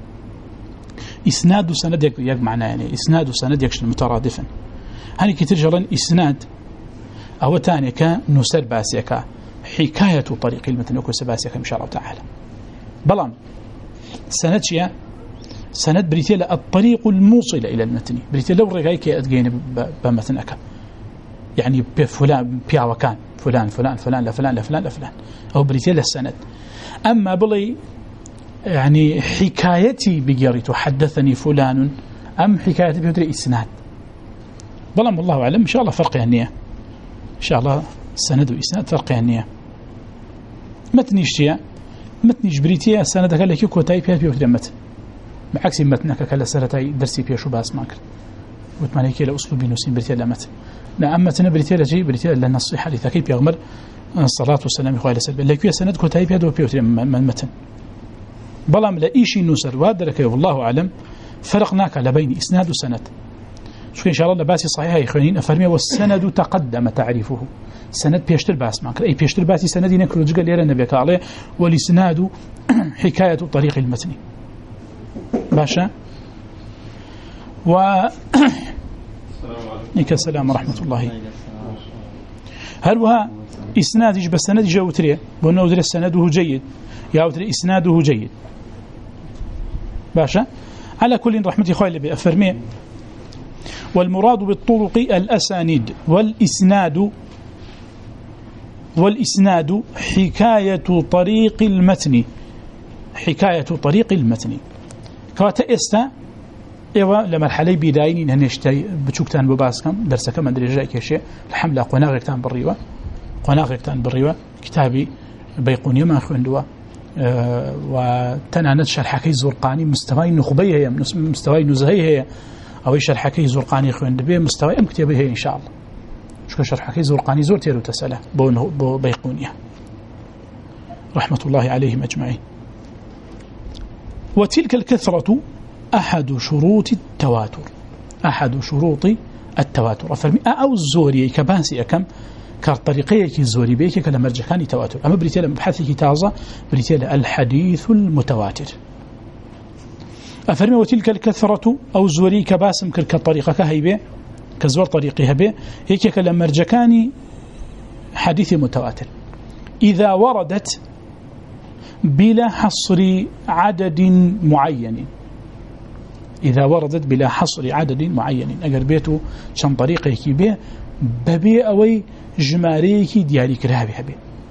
إسناد سند يق معناه يعني إسناد سند يكشن مترادفا هني كتير إسناد أو تاني كنسر باسيكا حكاية طريق المتن وكو سباسيكا إن شاء الله تعالى بلام سند شيء سند بريتيلا الطريق الموصل إلى المتن بريتيلا ورقايك أتجين بمتنك يعني بفلان بيا وكان فلان فلان فلان لفلان لفلان لفلان أو بريتيلا السند أما بلي يعني حكايتي بجريت حدثني فلان أم حكايتي بيدري إسناد بلام والله أعلم إن شاء الله فرق النية إن شاء الله سند وإسناد فرق النية متنيشتيا متنيش بريتيا سندك لك كوتاي بيدري متن بعكس متنك كلا سرتاي درسي بيشو باس ماكر وتمانيكي لأسلوب نسين بريتيا لمتن لا أما تنبريتيا لجي بريتيا لأن الصحة لثكيب يغمر الصلاة والسلام إخوة سلبي لكي سند كوتاي بيدري متن بلام لا إيشي نسر وادرك والله أعلم فرقناك لبين إسناد وسند شو إن شاء الله لباسي صحيحة يخوانين أفرمي والسند تقدم تعريفه سند بيشتر باس معك أي بيشتر باسي سند ينكر رجل ليرى النبي عليه والإسناد حكاية طريق المتن باشا السلام ورحمة الله هل وها إسناد بس سند جاوتريه بأنه أدري سنده جيد يا أدري إسناده جيد باشا على كل رحمة إخواني بأفرمي والمراد بالطرق الأسانيد والإسناد حكاية طريق المتن كواتا إستا إيوا لما الحالي بدايني نهنشتي بتشوكتان بباسكم درسك ما أدري جاي كشيء الحملة قناغكتان بالريوة كتابي بيقونية ما خوندوا وتنانت شرحكي زرقاني مستوى نخبي هي مستوى نزهي هي أو شرحكي زرقاني خوند به مستوى مكتبه هي إن شاء الله شو شرحكي زرقاني زور تيرو تسأله بو بيقونية رحمة الله عليهم أجمعين. وتلك الكثرة أحد شروط التواتر أفرمي أو الزوري كباسي أكم كطريقية الزوري بيك كلمرجكاني تواتر أما بريتيلا مبحثي تازة بريتيلا الحديث المتواتر أفرمي وتلك الكثرة أو الزوري كباسم كطريقة كهيبة كزور طريقها به هيك كلمرجكاني حديث متواتر إذا وردت بلا حصر عدد معين أجر بيته شن طريقه كي ببي أوي جماريكي دياري كرابي هبي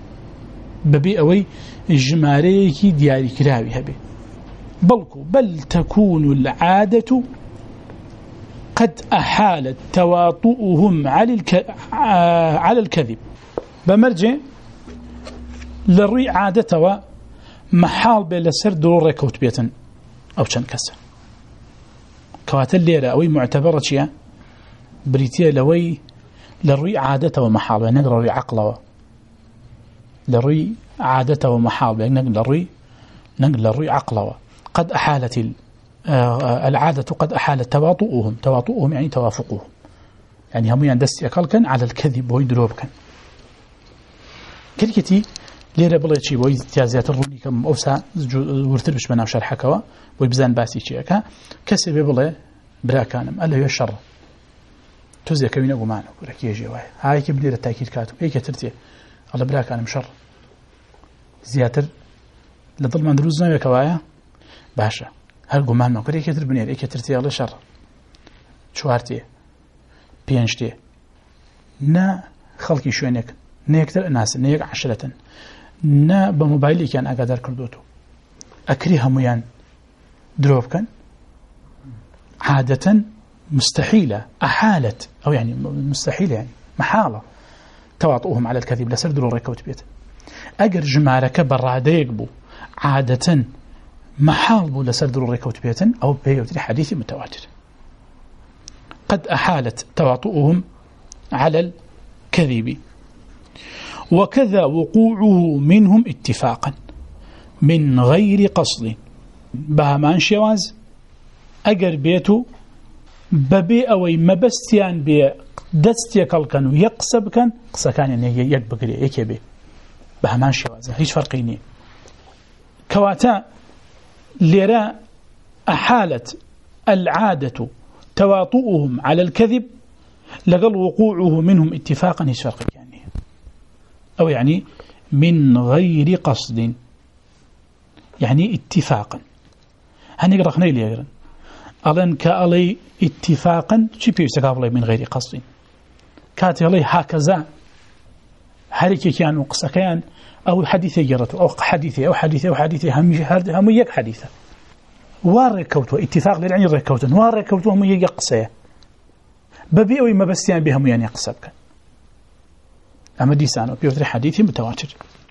بل تكون العادة قد أحالت تواطؤهم على الكذب بمرجع للري عادته محال بلسر درور ركوت بيتن أو شن كسر كواتل ليرة أوي معتبرة شيء بريتيا لوي للري عادته ومحال يعني للري عقله للري عادته ومحال يعني للري عقله قد أحالت العادة قد أحالت تواطؤهم يعني توافقهم يعني هم يندستي أقل كان على الكذب ويدروب كان كلكتي ليرة بلا شيء بوي تيازيات الروني كم أوسع ورتلبش بنام شرحكوا ويبزان باسي شيء كسر بلا برا كانم ألا يشر توزي كمين أبو معنا ولك يجي واي هاي كبدير التأكيد كاتو إيه كترتي الله برا كانم شر زياتر لضل ما ندروزنا يكوايا باشا هل قمان ما كري كتر بنير إيه كترتي الله شر شوارتي بينشتي نا خلقي شوينك نيكتر الناس نيك عشرة نا بموبايلي كان أقدر كردوتو أكريها ميان دروب كان عادة مستحيلة أحالت أو يعني مستحيلة يعني محالة تواطؤهم على الكذب لسر درو ركوت بيت أجر جمارك براديك بو عادة محال بو لسر درو ركوت بيت أو بيوتري حديث متواتر قد أحالت تواطؤهم على الكذب وكذا وقوعه منهم اتفاقا من غير قصد بهمان شواز أجر بيتو ببي أوي مبستيان بي دستي كالكن ويقصب كان قصكان يعني يكبقري يكبي بهمان شواز هيش فرقيني كواتا لرا أحالت العادة تواطؤهم على الكذب لقل وقوعه منهم اتفاقا هيش فرقي يعني أو يعني من غير قصد يعني اتفاقا هنقرأ خنيلي يقرأ ألن كألي اتفاقا شي بيستقابل من غير قصد كاتي علي هكذا حركة كان وقصة كان أو حديثة جرته أو حديثة هم يك حديثة واركوته اتفاق للعني ركوته واركوته هم يقصة ببيئوا ما بستيان بهم يعني يقصبك أما ديسانو بيوتر حديث متواتر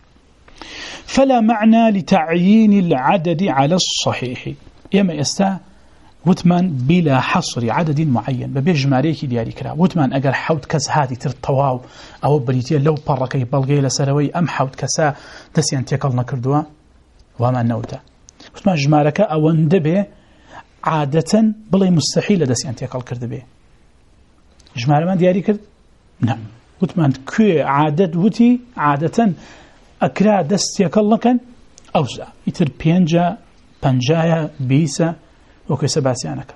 فلا معنى لتعيين العدد على الصحيح يما يستا وثمان بلا حصر عدد معين ببيجماريكي دياري كرا وثمان أجر حوت كس هذه ترطواو أو بريتيا لو بركي بلغي لسروي أم حوت كسا دسيان تيكلنا كردوا وما نوتا وثمان جمارك أو اندبه عادة بلا مستحيل دسيان تيكل كردبه جمار من دياري كرد نعم وثمان كي عادة وتي عادة أكرا دست يكلنا كان أوزع يتر بينجا بنجايا بيسا وكيس باسيانك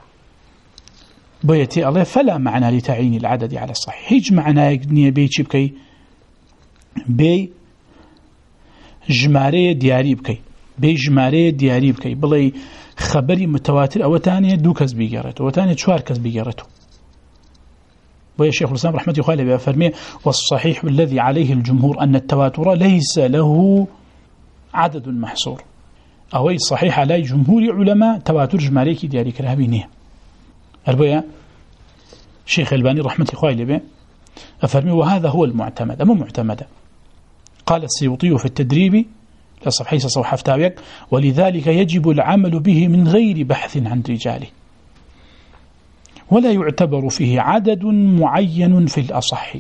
بيتي الله فلا معنى لتعيين العدد على الصحيح هيج معنى نية بيتي بكي بي جماري دياري بكي بلي خبري متواتر أو تانية دو كز بيجارته وتانية شوار كز بيجارته ويا شيخ الإسلام رحمة الله عليه فرمي والصحيح الذي عليه الجمهور أن التواتر ليس له عدد محصور أو صحيح على جمهور علماء تواتر جماريكي دياري كرهبينيه أربويا شيخ الباني رحمة الله عليه أفرمي وهذا هو المعتمد أما معتمد قال السيوطي في التدريب لصفحة صفحة فتاويك: ولذلك يجب العمل به من غير بحث عن رجاله، ولا يعتبر فيه عدد معين في الأصح،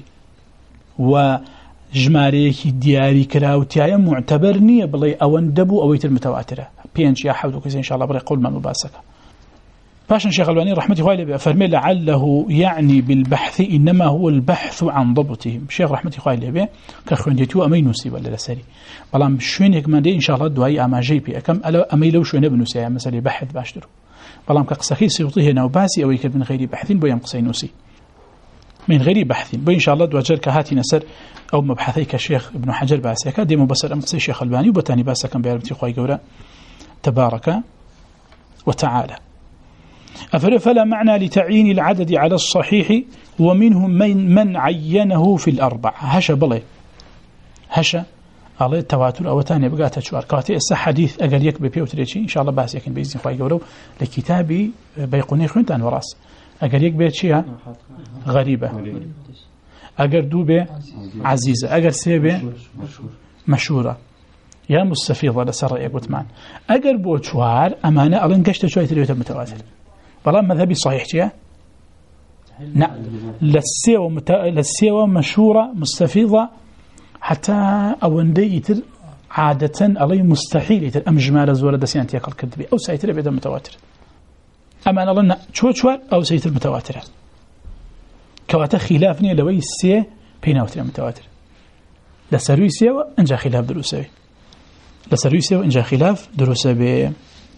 وجماريك دياري كراوتيا معتبرني بلي أوندبو أويت المتواترة بينش يا حودك إن شاء الله بري قول ما مباسك. باشا شيخ الباني رحمة الله عليه فرمي: لعله يعني بالبحث إنما هو البحث عن ضبطهم. شيخ رحمة الله عليه كخونديتو أمي نسي ولا لسري بلام شوينك ما دي إن شاء الله دواي أما جيبي أكم أمي لو شوينه بنسي مثلا بحث باشترو بلام كقصخي سيوطيه نوباسي أو يكتب من غير بحث بيام قصي نسي من غير بحث بو إن شاء الله دواجر كهاتي نسر أو مبحثي كشيخ ابن حجر باسيكا دي مبصر أم قصي شيخ الباني وبتاني باسكا بياربتي خواهي قورا تبارك وتعالى. فلا معنى لتعيين العدد على الصحيح، ومنهم من عينه في الأربع. هشا بلي هشا على التواتر أو تاني بقاتا شوار كواتي السا حديث أقل يكبي بيوتريتشي إن شاء الله باس يكن بإذن خواهي قولو لكتابي بيقوني خونتان وراس أقل يكبي تشيها غريبة، أقل دوبي عزيزة، أقل سيبي مشهورة يا مستفيضة لسر يقول مان أقل بوتشوار أمانة ألن قشت شوية تريوتا متواتر بلان مذهبي صحيح تيا نعم للسيوة مشهورة مستفيضة حتى أوندي يتر عادة علي مستحيل يتر أم جمال زورة دسيان تيقل كذبي أو سيتر بيدا متواتر أمانة لنا شوار أو سيتر متواتر كواتا خلافني لوي السي بيناوتر متواتر لسروي سيوة انجا خلاف دروسوي لسروي سيوة انجا خلاف دروسوي.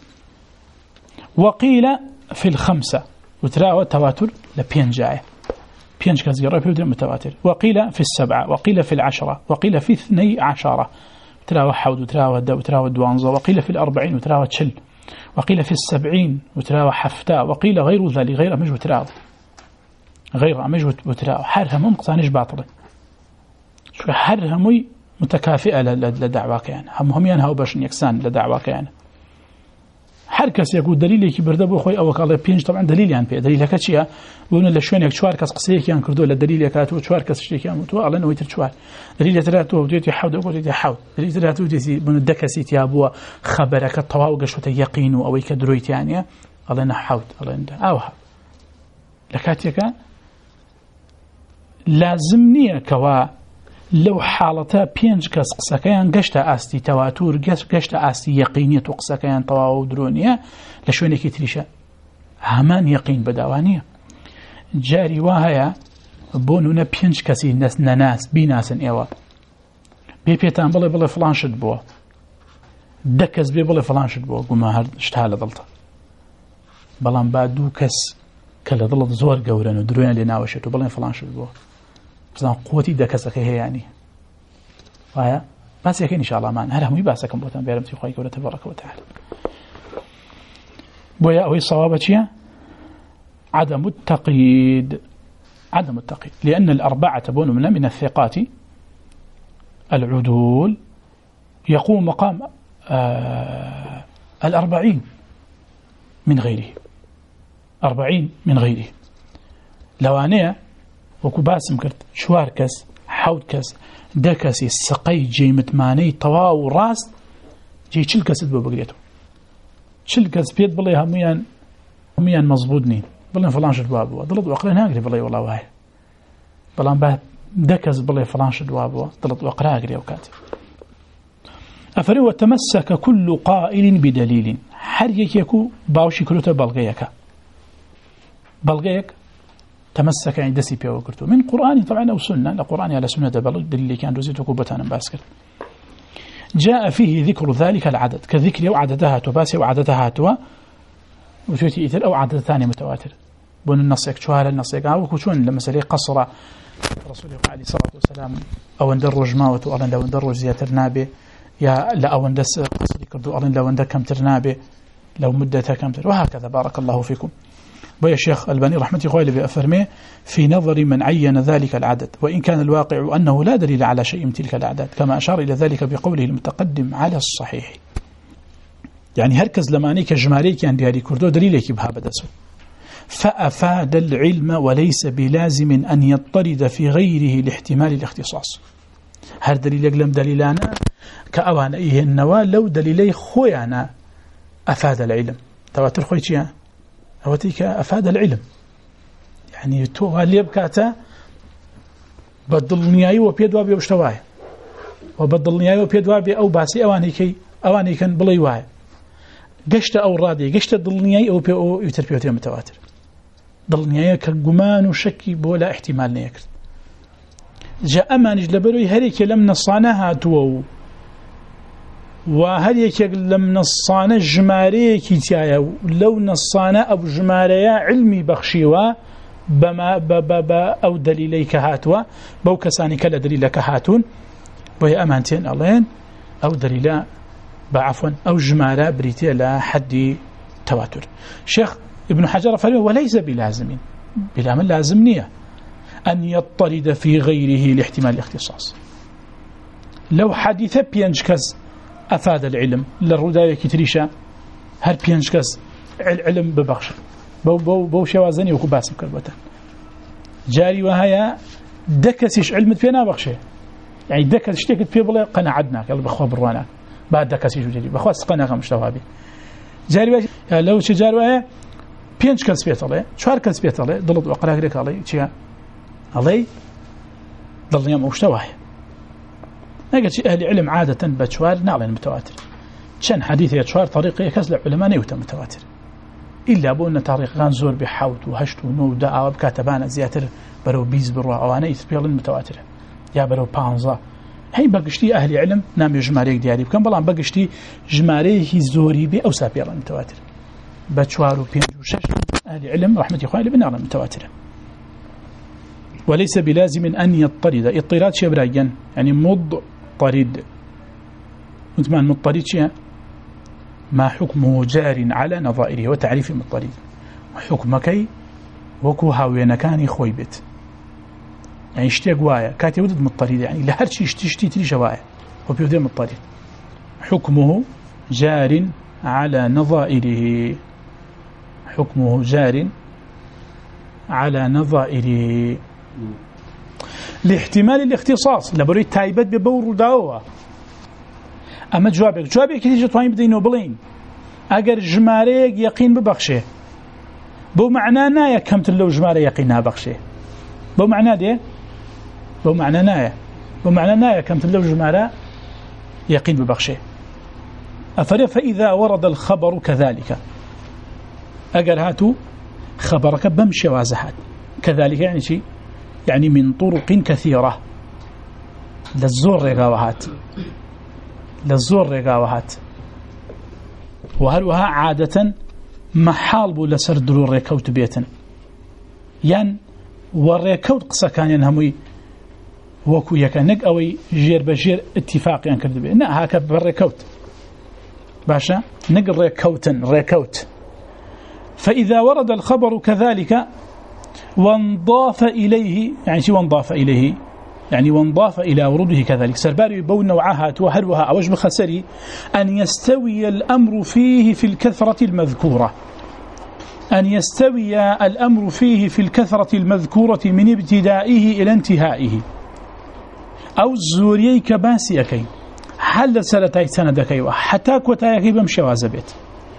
وقيل في الخمسة وتراوى التواتر لبينجاية بينج كازيرا بيودر متواتر، وقيل في السبعة، وقيل في العشرة، وقيل في 12 وتراوى حود وتراوى دا وتراوى دوانزة، وقيل في 40 وتراوى تشل، وقيل في 70 وتراوى حفتا، وقيل غير ذلك غير أمج وتراوى غير أمج وتراوى. حرهم مقصانيش باطلة شو حرهم متكافئة لدعواك يعني هم ينهوا باش يكسان لدعواك يعني حركس يقول دليل كي بردبو خوي او قال بينج طبعا دليل يعني دليل كاتشيا وين لا شوين يك شوار كاس قصيه كان كردو لا دليل كاتو شوار كاس شتي كان تو الله نويت شوار دليل تراتو وديتي حود او ديتي حود دليل تراتو ديتي من دكسيت يا ابو خبرك الطواو قشوت يقين او يكدرويت يعني الله نحود الله انت اوها لكاتيك لازمني كوا لو حالتا بينج كاس قسكيان قشتا استي تواتر قشتا استي يقينية قسكيان طواو درونية لشوينك تريشا همان يقين بداوانية جاري واهيا بونونا بينج كاسي ناس بيناسن ايوا بيبيتان بلي فلان شد بوا دكز بلي فلان شد بوا قوما هاد اشتهال ضلطة بلان بعدو كس كلا ضلط زور قوران ودرونيا لناوشتو بلي فلان شد بوا بزن قوتي دكسك هي يعني وهي بس يكين إن شاء الله مان هرهم يباسكم بوتان بيرمتي خواهي قولة تبارك وتعالى. بويا أوي صوابتيا عدم التقييد لأن الأربعة بون من الثقات العدول يقوم مقام 40 من غيره 40 من غيره لوانية وكو باسم كرت شوار كس حود كس دكسي سقي جي متماني طواو راس جي شل كس دبو بقريتو شل كس بيد بلي هميان مزبوطني بلي فلان شد بابو ضلط وقرا هاقري بلي والله واهي بلان باه دكس بلي فلان شد بابو ضلط وقرا هاقري وكاتب أفري وتمسك كل قائل بدليل حريك يكو باوشي كروتا بلغيك تمسك عند سيبيا وكرتو من قرآن طبعا أو سنة لقرآن على سنة دليل كان رزيت كوبتان باسكر جاء فيه ذكر ذلك العدد كذكر أو عددها تباسي وعددها توا وتوتي إثر أو عدد ثاني متواتر بون النص يكشوها للنص يقعوا وكشون لما سلي قصر رسول الله عليه الصلاة والسلام أو ندرج ماوت وأن لو ندرج زيادة النابي يا لا أو ندس قصري كردو أن لو ندر كم ترنابي لو مدتها كم تر وهكذا بارك الله فيكم. ويا الشيخ الباني رحمة الله بأفرمه في نظر من عين ذلك العدد وإن كان الواقع أنه لا دليل على شيء من تلك الأعداد كما أشار إلى ذلك بقوله المتقدم على الصحيح يعني هركز لمانيك جماليك عن دياري كردو دليلك بها بدسو فأفاد العلم وليس بلازم أن يضطرد في غيره لاحتمال الاختصاص هر دليل لم دليلانا كأوان إيه النوا لو دليلي خويانا أفاد العلم تواتر خوي شيء أوتيك أفاد العلم يعني تو اللي يبكاته بدلني أيوة بيدوا بيوشتواي وبدلني أيوة بيدوا بي أو باسي أواني كان بلي واي قشت أو رادي قشت دلني أو بي أو يتربيوتي متواتر دلني كجمان وشكي بولا احتمال نيكر جاء أمانج لبروي هريك لم نصانها تو وهريك لم نصانا جماري كيتايا لو نصانا أبو جماريا علمي بخشيوا بما أو دليلي كهاتوا بو كساني كلا دليل كهاتون وهي أمانتين اللهين أو دليل بعفوا أو جمارة بريتيا لا حد تواتر شيخ ابن حجر فرمي وليس بلازم بلا من لازم نية أن يطرد في غيره لاحتمال الاختصاص لو حديث بينجكز أفاد العلم للرداية كتريشة هل بينجكز العلم ببخش بو شوازني وكباسم كربتان جاري وهي دكسش علمت فينا بخشه يعني دكسش تكت في بلا قناعدناك يلا بخوا بروانا بعد دكسش وجدي بخوا سقناك مشتوابي جاري لو شجار وهي بينج كسبيت عليه شوار كسبيت عليه ضلط وقراك لك عليه شيء عليه ضل يوم مشتواه نقول أهل علم عادة بشوار نعلن متواتر كان حديث يشوار طريقة كسل علماء نيوتا متواتر إلا أبو أن طريق غان زور بحوت وهشت ونودع وبكاتبان زياتر برو بيز بروا أوانا يتبيل المتواتر يا برو بانزا هاي بقشتي أهل علم نام يجماريك دياري بكم بلان بقشتي جماريه زوري بي أو سابيل المتواتر بشوار وبينج وشش أهل علم رحمة إخواني بنعلم المتواتر وليس بلازم أن يضطرد اضطراد شيء برايا يعني مضطرد وثمان مضطرد شيء ما حكمه جار على نظائره وتعريف مضطرد حكمك وكوها وينكاني خويبت يعني اشتيق وايا كاتي ودد مضطرد يعني لهر شيء اشتي تريش وايا وبيودي مضطرد حكمه جار على نظائره حكمه جار على نظائره لاحتمال الاختصاص لبريد تايبت ببور داوة أما جوابك كتير جتواني بدينو بلين أجر جماريك يقين ببخشه بو معناه نايا كمت لو جماري يقينها بخشه بو معناه دي بو معناه نايا كمت لو جماري يقين ببخشه فإذا ورد الخبر كذلك أجر هاتو خبرك بمشي وازحات كذلك يعني شيء يعني من طرق كثيرة للزور رقاوهات وهلوها عادة محال بو لسردلو الريكوت بيتا يعني والريكوت قصة كان ينهمي وكو يكنك أو جير بجير اتفاق ينكرد بيه نا هكا بالريكوت باشا نقل ريكوت فإذا ورد الخبر كذلك وانضاف إليه يعني شو وانضاف إليه يعني وانضاف إلى وروده كذلك سرباري بون نوعها وهلوها أوج بخسري أن يستوي الأمر فيه في الكثرة المذكورة من ابتدائه إلى انتهائه أو الزوريي كباسيكي حل سلتاي سندكي حتى كوتايكي بمشي وازبيت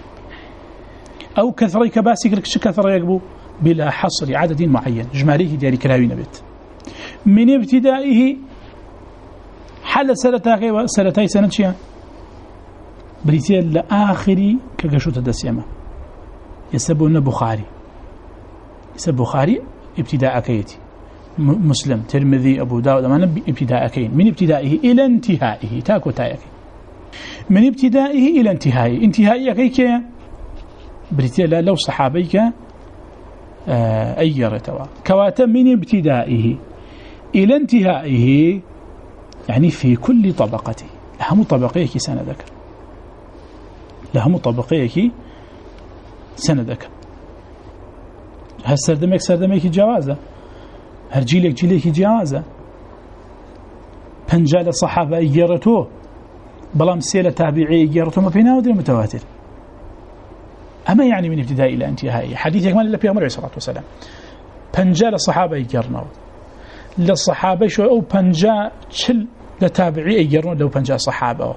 أو كثري كباسيك كثر يقبو بلا حصر عدد معين جماريه دياري كلاوين بيت من ابتدائه حل سلتاي سنتشيا بريتيل لآخري كقشوت الدسيمة يسبون بخاري ابتداء كيتي مسلم ترمذي أبو داود ما نبي ابتداء كين من ابتدائه إلى انتهائه تاكو تايكي من ابتدائه إلى انتهائه كيكي بريتيل لو صحابيك أيرتوا كواتا من ابتدائه إلى انتهائه يعني في كل طبقته لهم طبقيك سندك هل سردميك جوازة هل جيلك جوازة بنجال الصحابة أيرتوه بلام سيلة تابعي أيرتوه ما فينا ودي متواتر أما يعني من ابتداء إلى انتهائه حديث يكمل إلا بيغمر عليه الصلاة والسلام بنجال الصحابة يجرنوا للصحابة شو أو بنجا تشل لتابعي أيرون لو بنجا صحابة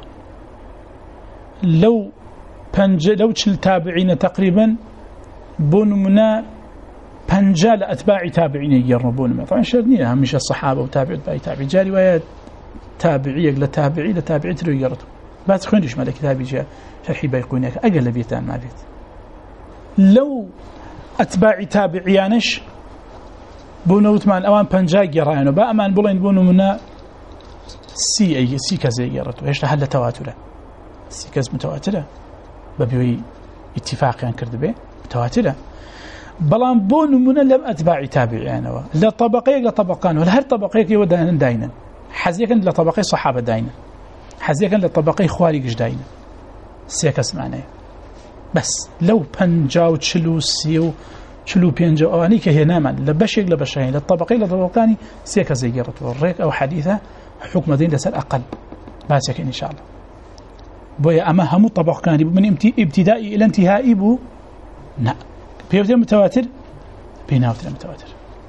لو تشل تابعين تقريبا بونمنا بنجا لأتباع تابعين أيرون بونمنا طبعا شرنيها مش الصحابة وتابع تابعي جاري ويا تابعي لتابعي ترو يرتو بس خوندش مالك كتابي جاء شرحي بيقونيك أقل بيتان ما بيت لو أتباع تابعيانش بونوتمان أوان بنجاق يراينو بأمان بولين بونو منا سي كزي يرتو هيش لحل تواتره سي كز متواتره ببيوي اتفاقيا كرد به متواتره بلان بونو منا لم أتباع تابعيانو لا طبقان ولا هر طبقيك يودان داينا حزيكا لطبقي صحابة داينا حزيكا لطبقي خواريقش داينا سيكس معناه بس لو بنجاو تشلو سيو تشلو بينجاو أواني كهنا من لبشيك لبشين للطبقي لطبقاني سيكا زيارة والريك أو حديثة حكم دين لسر أقل باسك إن شاء الله بويا أما همو طبقاني من ابتدائي إلى انتهائي بو لا بيبتدأ متواتر بيناوتر متواتر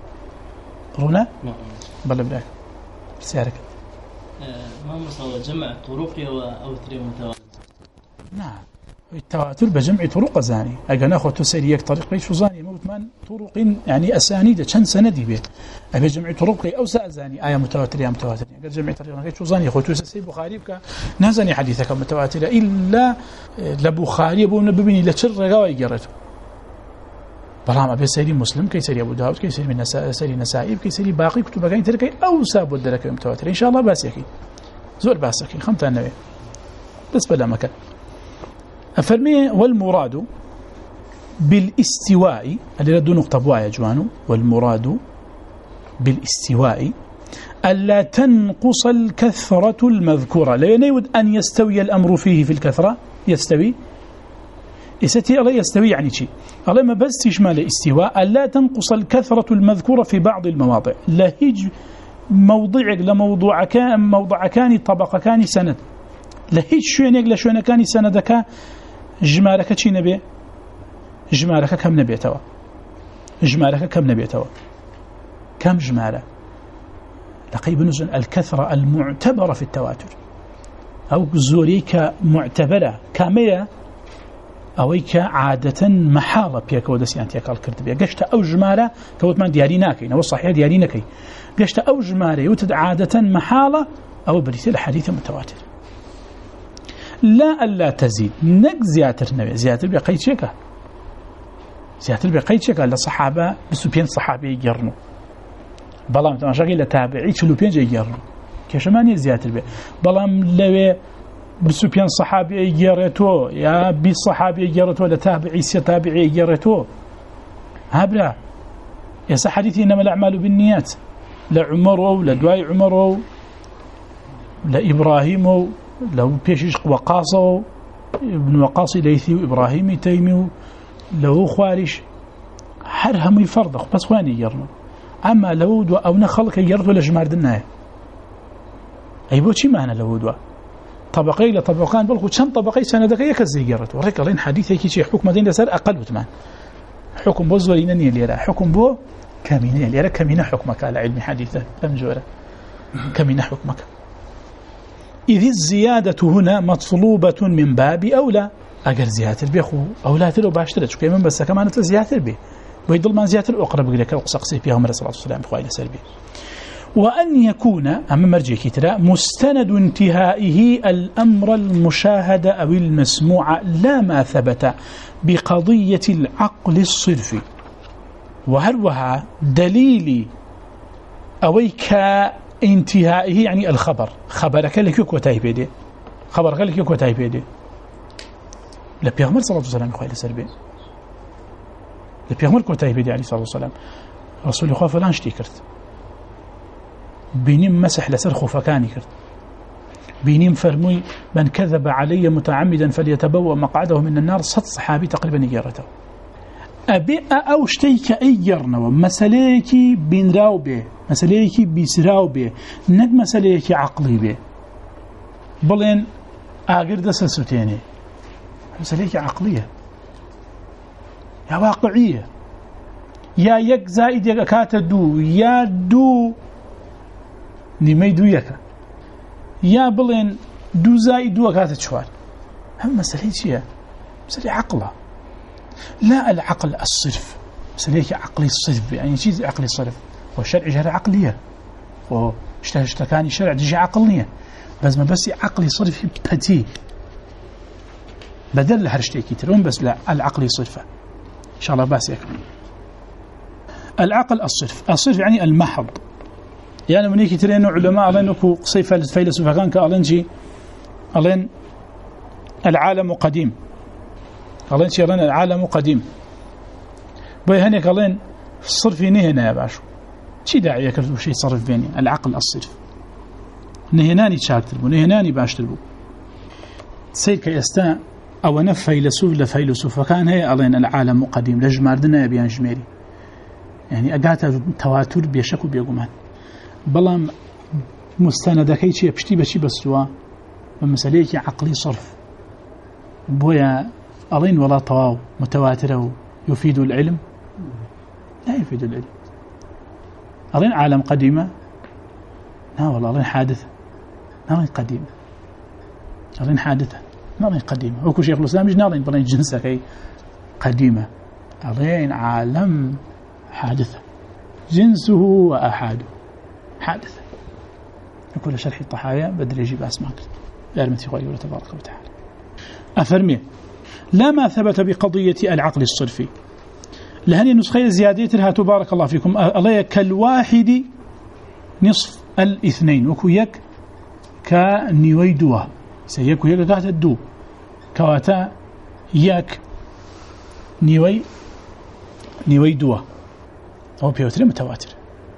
رونا بلا بلاك سيارك ما مصاب جمع طرق أو تري متواتر نعم التواتر بجمع طرق زاني أجا ناخذ تسريك طريق بيش زاني موت من طرق يعني أسانيد كان سندي به أبي جمع طرق أو زاني آية متواتر يا متواتر أجا جمع طريق بيش زاني أخذ تسري بخاري بك نازني حديثك متواتر إلا لبخاري أبو نبني لشر رجاء يجرته برام أبي سيري مسلم كي سيري أبو داود كي سيري من سيري نسائب كي سيري باقي كتب كاين تركي أو ساب ودرك متواتر إن شاء الله باسيكي زور باسيكي خمسة النبي بس بلا مكان أفرمي والمراد بالاستواء اللي ردو نقطة بواء يا جوانو والمراد بالاستواء ألا تنقص الكثرة المذكورة لا ينود أن يستوي الأمر فيه في الكثرة يستوي إستي الله يستوي يعني شيء الله ما بس تشمل استواء ألا تنقص الكثرة المذكورة في بعض المواضع لا هيج موضعك لموضوع كان طبقة كان سند لا هيج شوينك لشوينك كان سندك جمارك چی نبي جمارك كم نبيتوا جمارك كم نبيتوا كم جمارة لقيب نزل الكثرة المعتبرة في التواتر أو زوريك معتبرة كامية أويك عادة محالة بيك ودسيانتي قال كرتبية قشت أو جمارة كوت من دياريناكي نو الصحيح دياريناكي قشت أو جمارة يوتد عادة محالة أو بريث الحديث متواتر لا ألا تزيد نك زياتر نبي زياتر بقيت شيكا زياتر بقيت شيكا لصحابة بسوبين صحابي يجرنوا بلام تماشاقي لتابعي شلوبين جي يجرنوا كشماني زياتر بي بلام لوي بسوبين صحابي يجرتو يا بي صحابي يجرتو لتابعي ستابعي يجرتو هابلا يا حديثي إنما الأعمال بالنيات لعمرو لدواي عمرو لإبراهيم لو بيشيش وقاصه ابن وقاصي ليثي وإبراهيم تيمي لو خوارش حرهم يفرض بس وين يجرنوا أما لو دوا أو نخلق يجرد ولا جمار دناه أي بوشي معنى لو دوا طبقي لطبقان بلغو كم طبقي سندك يكزي يجرد وريك لين حديث هيك شيء حكم دين لسر أقل وثمان حكم بو زولينني ليرا حكم بو كمينة ليرا كمينة حكمك على علم حديثه أمجورة كمينة حكمك إذ الزيادة هنا مطلوبة من باب أولى أجر زيادة البيخو أولى تلو باشترت شو كمان بس كمان زيادة البي ويضل ما زيادة أقرب لك وقصقصي فيها عمر صلى الله عليه وسلم خوالي سربي وأن يكون أما مرجع كترى مستند انتهائه الأمر المشاهد أو المسموع لا ما ثبت بقضية العقل الصرفي وهروها دليل أويك انتهائه يعني الخبر خبرك لك يكوتاي بيدي خبرك لك يكوتاي بيدي لبيغمر صلى الله عليه وسلم خوالي سربي لبيغمر كوتاي بيدي عليه الصلاة والسلام رسول الله فلان شتي كرت بينيم مسح لسر خوفكاني كرت بينيم فرمي من كذب علي متعمدا فليتبوأ مقعده من النار صد صحابي تقريبا يجرته أبي أو شتيك أيرنا مسأليكي بنراو به مسأليكي بيسراو به نك مسأليكي عقلي به بلين آخر دسسوتيني مسأليكي عقلية يا واقعية يا يك زائد يك كات دو يا دو نمي دو يك يا بلين 2 زائد 2 كاتت شوار هم مسألة شيء مسألة عقله لا العقل الصرف مسألة عقلي الصرف يعني شيء عقلي الصرف والشرع جهة عقلية واشتكاني الشرع جهة عقلية بس ما بس عقلي صرف بتي بدل لهرشتيكي ترون بس لا العقلي صرفه إن شاء الله بس يكمل العقل الصرف يعني المحض يعني من يكي ترينو علماء ألين وكو قصيفة فيلسوفة كان كألين جي ألين العالم قديم ألين شي ألين العالم قديم بي هنيك ألين الصرفي نهنا يا باشو شي داعي يكرتو شي صرف بيني العقل الصرف نهناني تشاكتربو نهناني باشتربو سيد كيستا أو نف فيلسوف لفيلسوف فكان هي ألين العالم قديم لجماردنا يبيان جميري يعني أقاتا تواتر بيشك وبيقومان بلام مستندكي شيء بشتي بشي بسوا بمسألة عقلي صرف بويا ألين ولا طواو متواتر يفيد العلم لا يفيد العلم ألين عالم قديمة لا والله ألين حادثة ألين قديمة ألين حادثة ألين قديمة وكو شيخ الإسلام يجي ألين بلين جنسة كي قديمة ألين عالم حادثة جنسه وأحاده حادثة يقول شرح الطحايا بدري يجيب أسماء أرمتي غير الله تبارك وتعالى أفرمي لا ما ثبت بقضية العقل الصرفي لهني نسخة زيادتها تبارك الله فيكم الله كالواحد نصف الاثنين وكو يك كنيويدوه سيكو يك قاعدة الدو كواتا يك نيويدوه هو بيوتر متواتر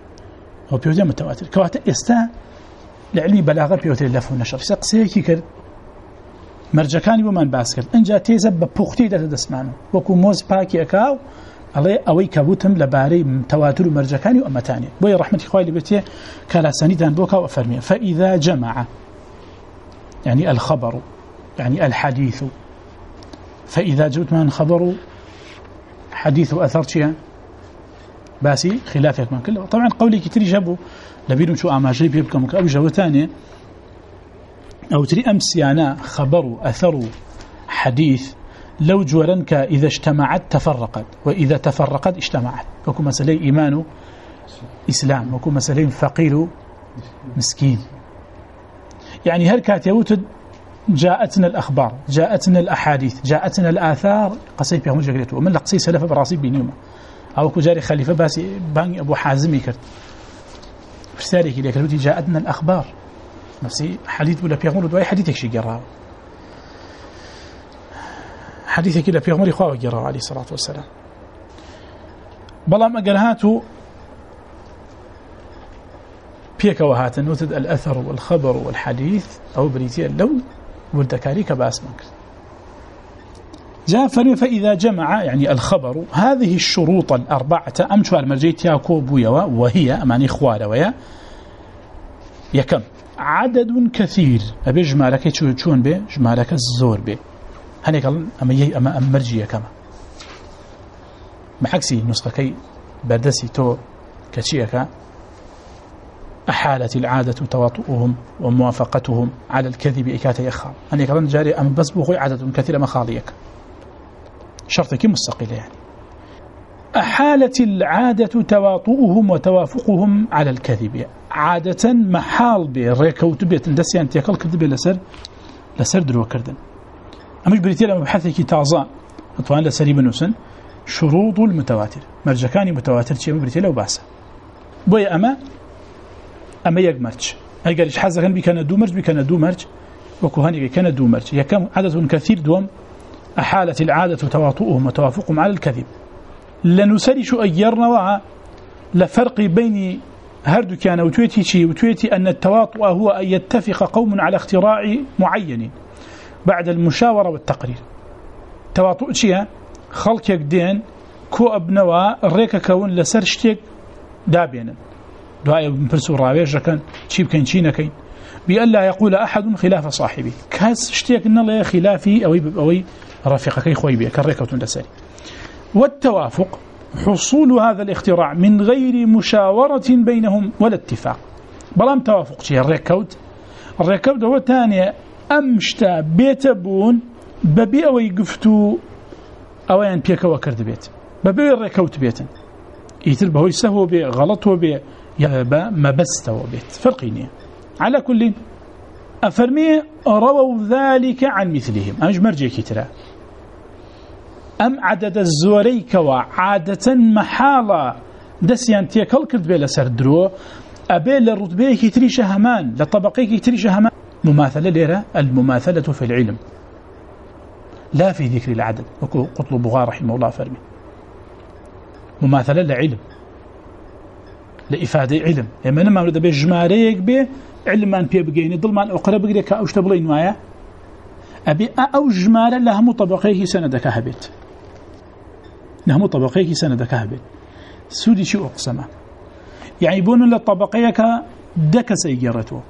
كواتا استا لعلمي بلاغه بيوتر لف ونشر سقسيكي كر مرجكاني بمان باس كرد انجا تيزه بپوختی دەسمانو وەکو مۆز پاکی ئەکاو ئەڵێ ئەوەی کەبوتم لەبارەی تواتر و مرجەکانی و ئەمەتانێ بۆیە ڕەحمەتی خوای لێ بێتێ کالاسانیدان بۆ کاو فەرمیێ فإذا جمع يعني الخبر يعني الحديث فإذا جئت من خبر حديث وأثر شيئا باسي خلافك من كله طبعا قولي كتير جابوا لبينهم شو أماجي بيبقى مكأو جوة تانية أو تري أمس يعني خبر أثر حديث لو جورنك إذا اجتمعت تفرقت وإذا تفرقت اجتمعت وكو مسألة إيمان إسلام وكو مسألة فقير مسكين يعني هركات يوتد جاءتنا الأخبار جاءتنا الأحاديث جاءتنا الآثار قصيب يهم جريته ومن لقصي سلف براسي بنيومه أو كجاري خليفة باسي بان أبو حازم كرت فرسالي كده كرتي جاءتنا الأخبار نفسي حديث ولا بيغمر دواي حديثك شي قراه حديثك كده بيغمر إخوة قراه عليه الصلاة والسلام بلا ما قالهاتو بيك وهات نوتد الأثر والخبر والحديث أو بريتيا لو والذكاريك باسمك جاء فرمي فإذا جمع يعني الخبر هذه الشروط الأربعة أمشوا المرجيت ياكوب ويوا وهي أمان إخوار ويا يكم عدد كثير أبي جمالك شون به جمالك الزور به هنيك أما مرجية كما محكسي نسخة كي بردسي تو كشيك أحالت العادة تواطؤهم وموافقتهم على الكذب إكاتا يخال هنيك جاري أما بس بغي عدد كثير مخاليك شرطك مستقلة يعني أحالت العادة تواطؤهم وتوافقهم على الكذب عادة محال بريكوت بيت دسيان تيكل كذب لسر درو كردن أمش بريتي لما بحثك تازا أطوان لسري بنوسن شروط المتواتر مرجكاني متواتر شيء بريتي لو باسا بوي أما يقمرج أي قالش حزة كان بكنا دو مرج بكنا دو مرج وكهاني كان دو مرج يكم عدد كثير دوم أحالت العادة تواطؤهم وتوافقهم على الكذب لنسرش أجرنا وعا لفرق بين هردو كان وتويتي شيء وتويتي أن التواطؤ هو أن يتفق قوم على اختراع معين بعد المشاورة والتقرير تواطؤ شيء خلق يقدين كو أبنوا الريكا كون لسرشتك دابينا دعاء بمفرسو الراويج كان شيب كان شينا كين بأن لا يقول أحد خلاف صاحبه كاس اشتيك إن الله خلافي أوي رفيقك خوي بي كالريكة لسري والتوافق حصول هذا الاختراع من غير مشاورة بينهم ولا اتفاق بلام توافق شيء الريكوت الركب ده تانية أمشتا بيتبون ببي أو يقفتوا أو يعني بيك وكرد بيت ببي الركوت بيتا يتر بهو يسهو بي غلط بي يبا ما بستو بيت فرقيني على كل أفرمي رووا ذلك عن مثلهم أمش مرجع كترا أم عدد الزوريك وعادة محالة دسيان تيكل كرد بي لسردرو أبي للرتبة كتري شهمان للطبقة كتري شهمان مماثلة ليرة المماثلة في العلم لا في ذكر العدد قطل بغار رحمه الله فرمي مماثلة لعلم لإفادة علم يعني أنا ما أريد بجماريك به علمان بيه بقيني ظلمان أقرب بقريك أوش تبلين وايا أبي أو جمارة لها مطبقيه سندك هبت لها مطبقيه سندك هبت سودي شو أقسمه يعني يبون للطبقيك دكس إيجارته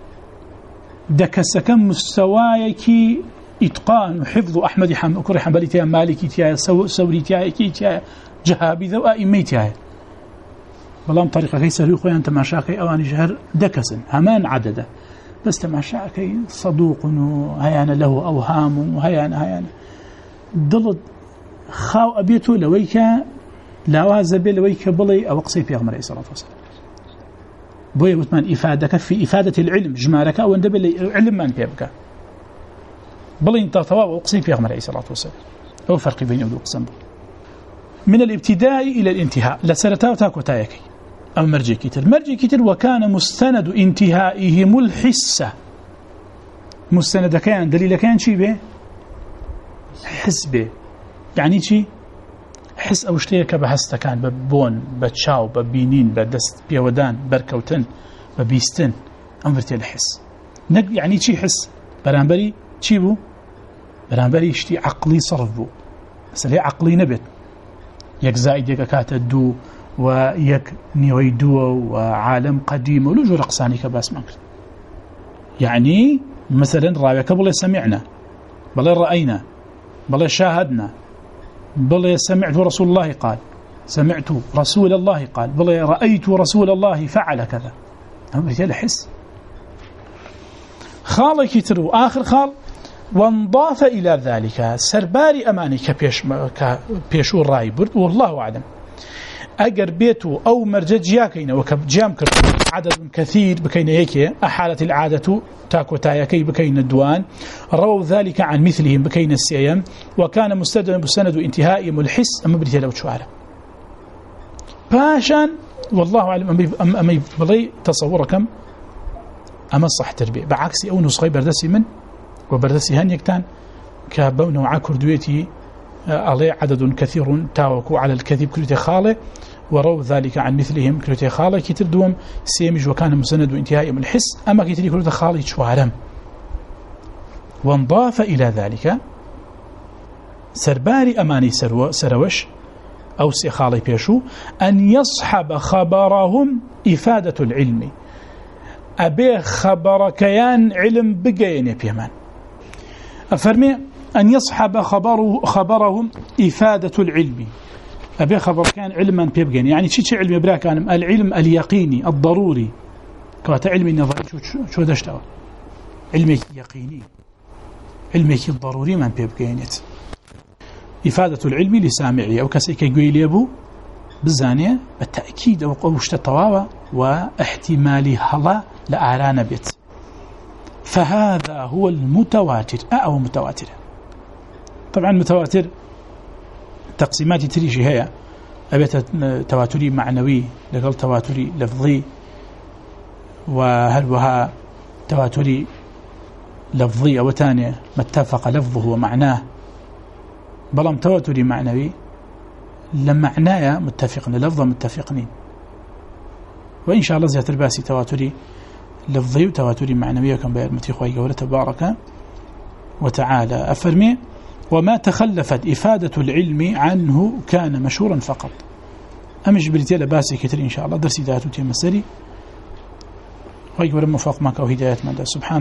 دكس كم مستوايك إتقان وحفظ أحمد أكره حنبلي تيا مالكي تيا سوري تيا كي تيا جهابي ذو أئمي تيا بلام طريقة كي سهلوا خويا أنت ماشاكي أواني جهر دكسن همان عدده بس تماشاكي صدوق وهيانا له أوهام وهيانا ضلد خاو أبيته لويك لاوازبي لويك بلي أو قصي في أغمر عليه الصلاة والسلام بويا بتمان إفادك في إفادة العلم جمارك أو اندبل علم من بيبك بل انت طواب وقصي في أغمر عليه الصلاة والسلام أو فرق بين أولو قسم من الابتداء إلى الانتهاء لسرتاو تاكو تايكي أو مرجي كتر وكان مستند انتهائهم الحسة مستند كان دليل كان شي به حس به يعني شي حس أو شتيك بحسته كان ببون بتشاو ببينين بدست بيودان بركوتن ببيستن أمرتي الحس يعني شي حس برانبري شي بو برانبري يشتي عقلي صرف بو بس عقلي نبت يك زائد يك كات دو ويك نيوي دو وعالم قديم ولجو رقصاني كباس مانك يعني مثلا راويك بلا سمعنا بلا رأينا بلا شاهدنا بلا سمعت رسول الله قال سمعت رسول الله قال بلا رأيت رسول الله فعل كذا هم رجال حس خال كترو آخر خال وانضاف إلى ذلك سرباري أماني كبيشو الرأي برد والله أعلم أجر بيته أو مرجج ياكينا وكجام كرت عدد كثير بكين هيك أحالة العادة تاكو تايكي بكين الدوان رووا ذلك عن مثلهم بكين السيام وكان مستدعا بسند انتهائهم الحس أما بريتي لو شوارع باشان والله أعلم أما بلي تصوركم أما الصح تربية بعكس أو نسخي بردسي من وبردسي هنيكتان كبون وعاكر دويتي عليه عدد كثير تاوكو على الكذب كلتي خاله وروا ذلك عن مثلهم كلتي خاله كتر دوم سيمج وكان مسند وانتهائهم الحس أما كتري كلتي خاله شوارم وانضاف إلى ذلك سرباري أماني سروش أو سيخالي بيشو أن يصحب خبرهم إفادة العلم أبي خبر كيان علم بقين بيمان أفرمي أن يصحب خبرهم إفادة العلم أبي خبر كان علما بيبقين يعني شيء علم يبرا كان العلم اليقيني الضروري كواتا علمي النظري شو دشتوا علمي يقيني علمي الضروري من بيبقينت إفادة العلم لسامعي أو كسيك يقول يبو بالزانية بالتأكيد أو قوشت الطوابة واحتمال هلا لأعلان بيت فهذا هو المتواتر أو متواتر طبعا متواتر تقسيمات تريجي هي أبيت تواتري معنوي لقل تواتري لفظي وهل وها تواتري لفظي أو تانية ما اتفق لفظه ومعناه بلام تواتري معنوي لمعنايا متفقين لفظا متفقين وإن شاء الله زيادة الباسي تواتري لفظي وتواتري معنوي كان بير متيخوي قوله تبارك وتعالى أفرمي وما تخلفت إفادة العلم عنه كان مشهورا فقط أمش بريتيا لباسي كتير إن شاء الله درسي داتو تيم السري ويقول مفاق معك أو هدايات من سبحان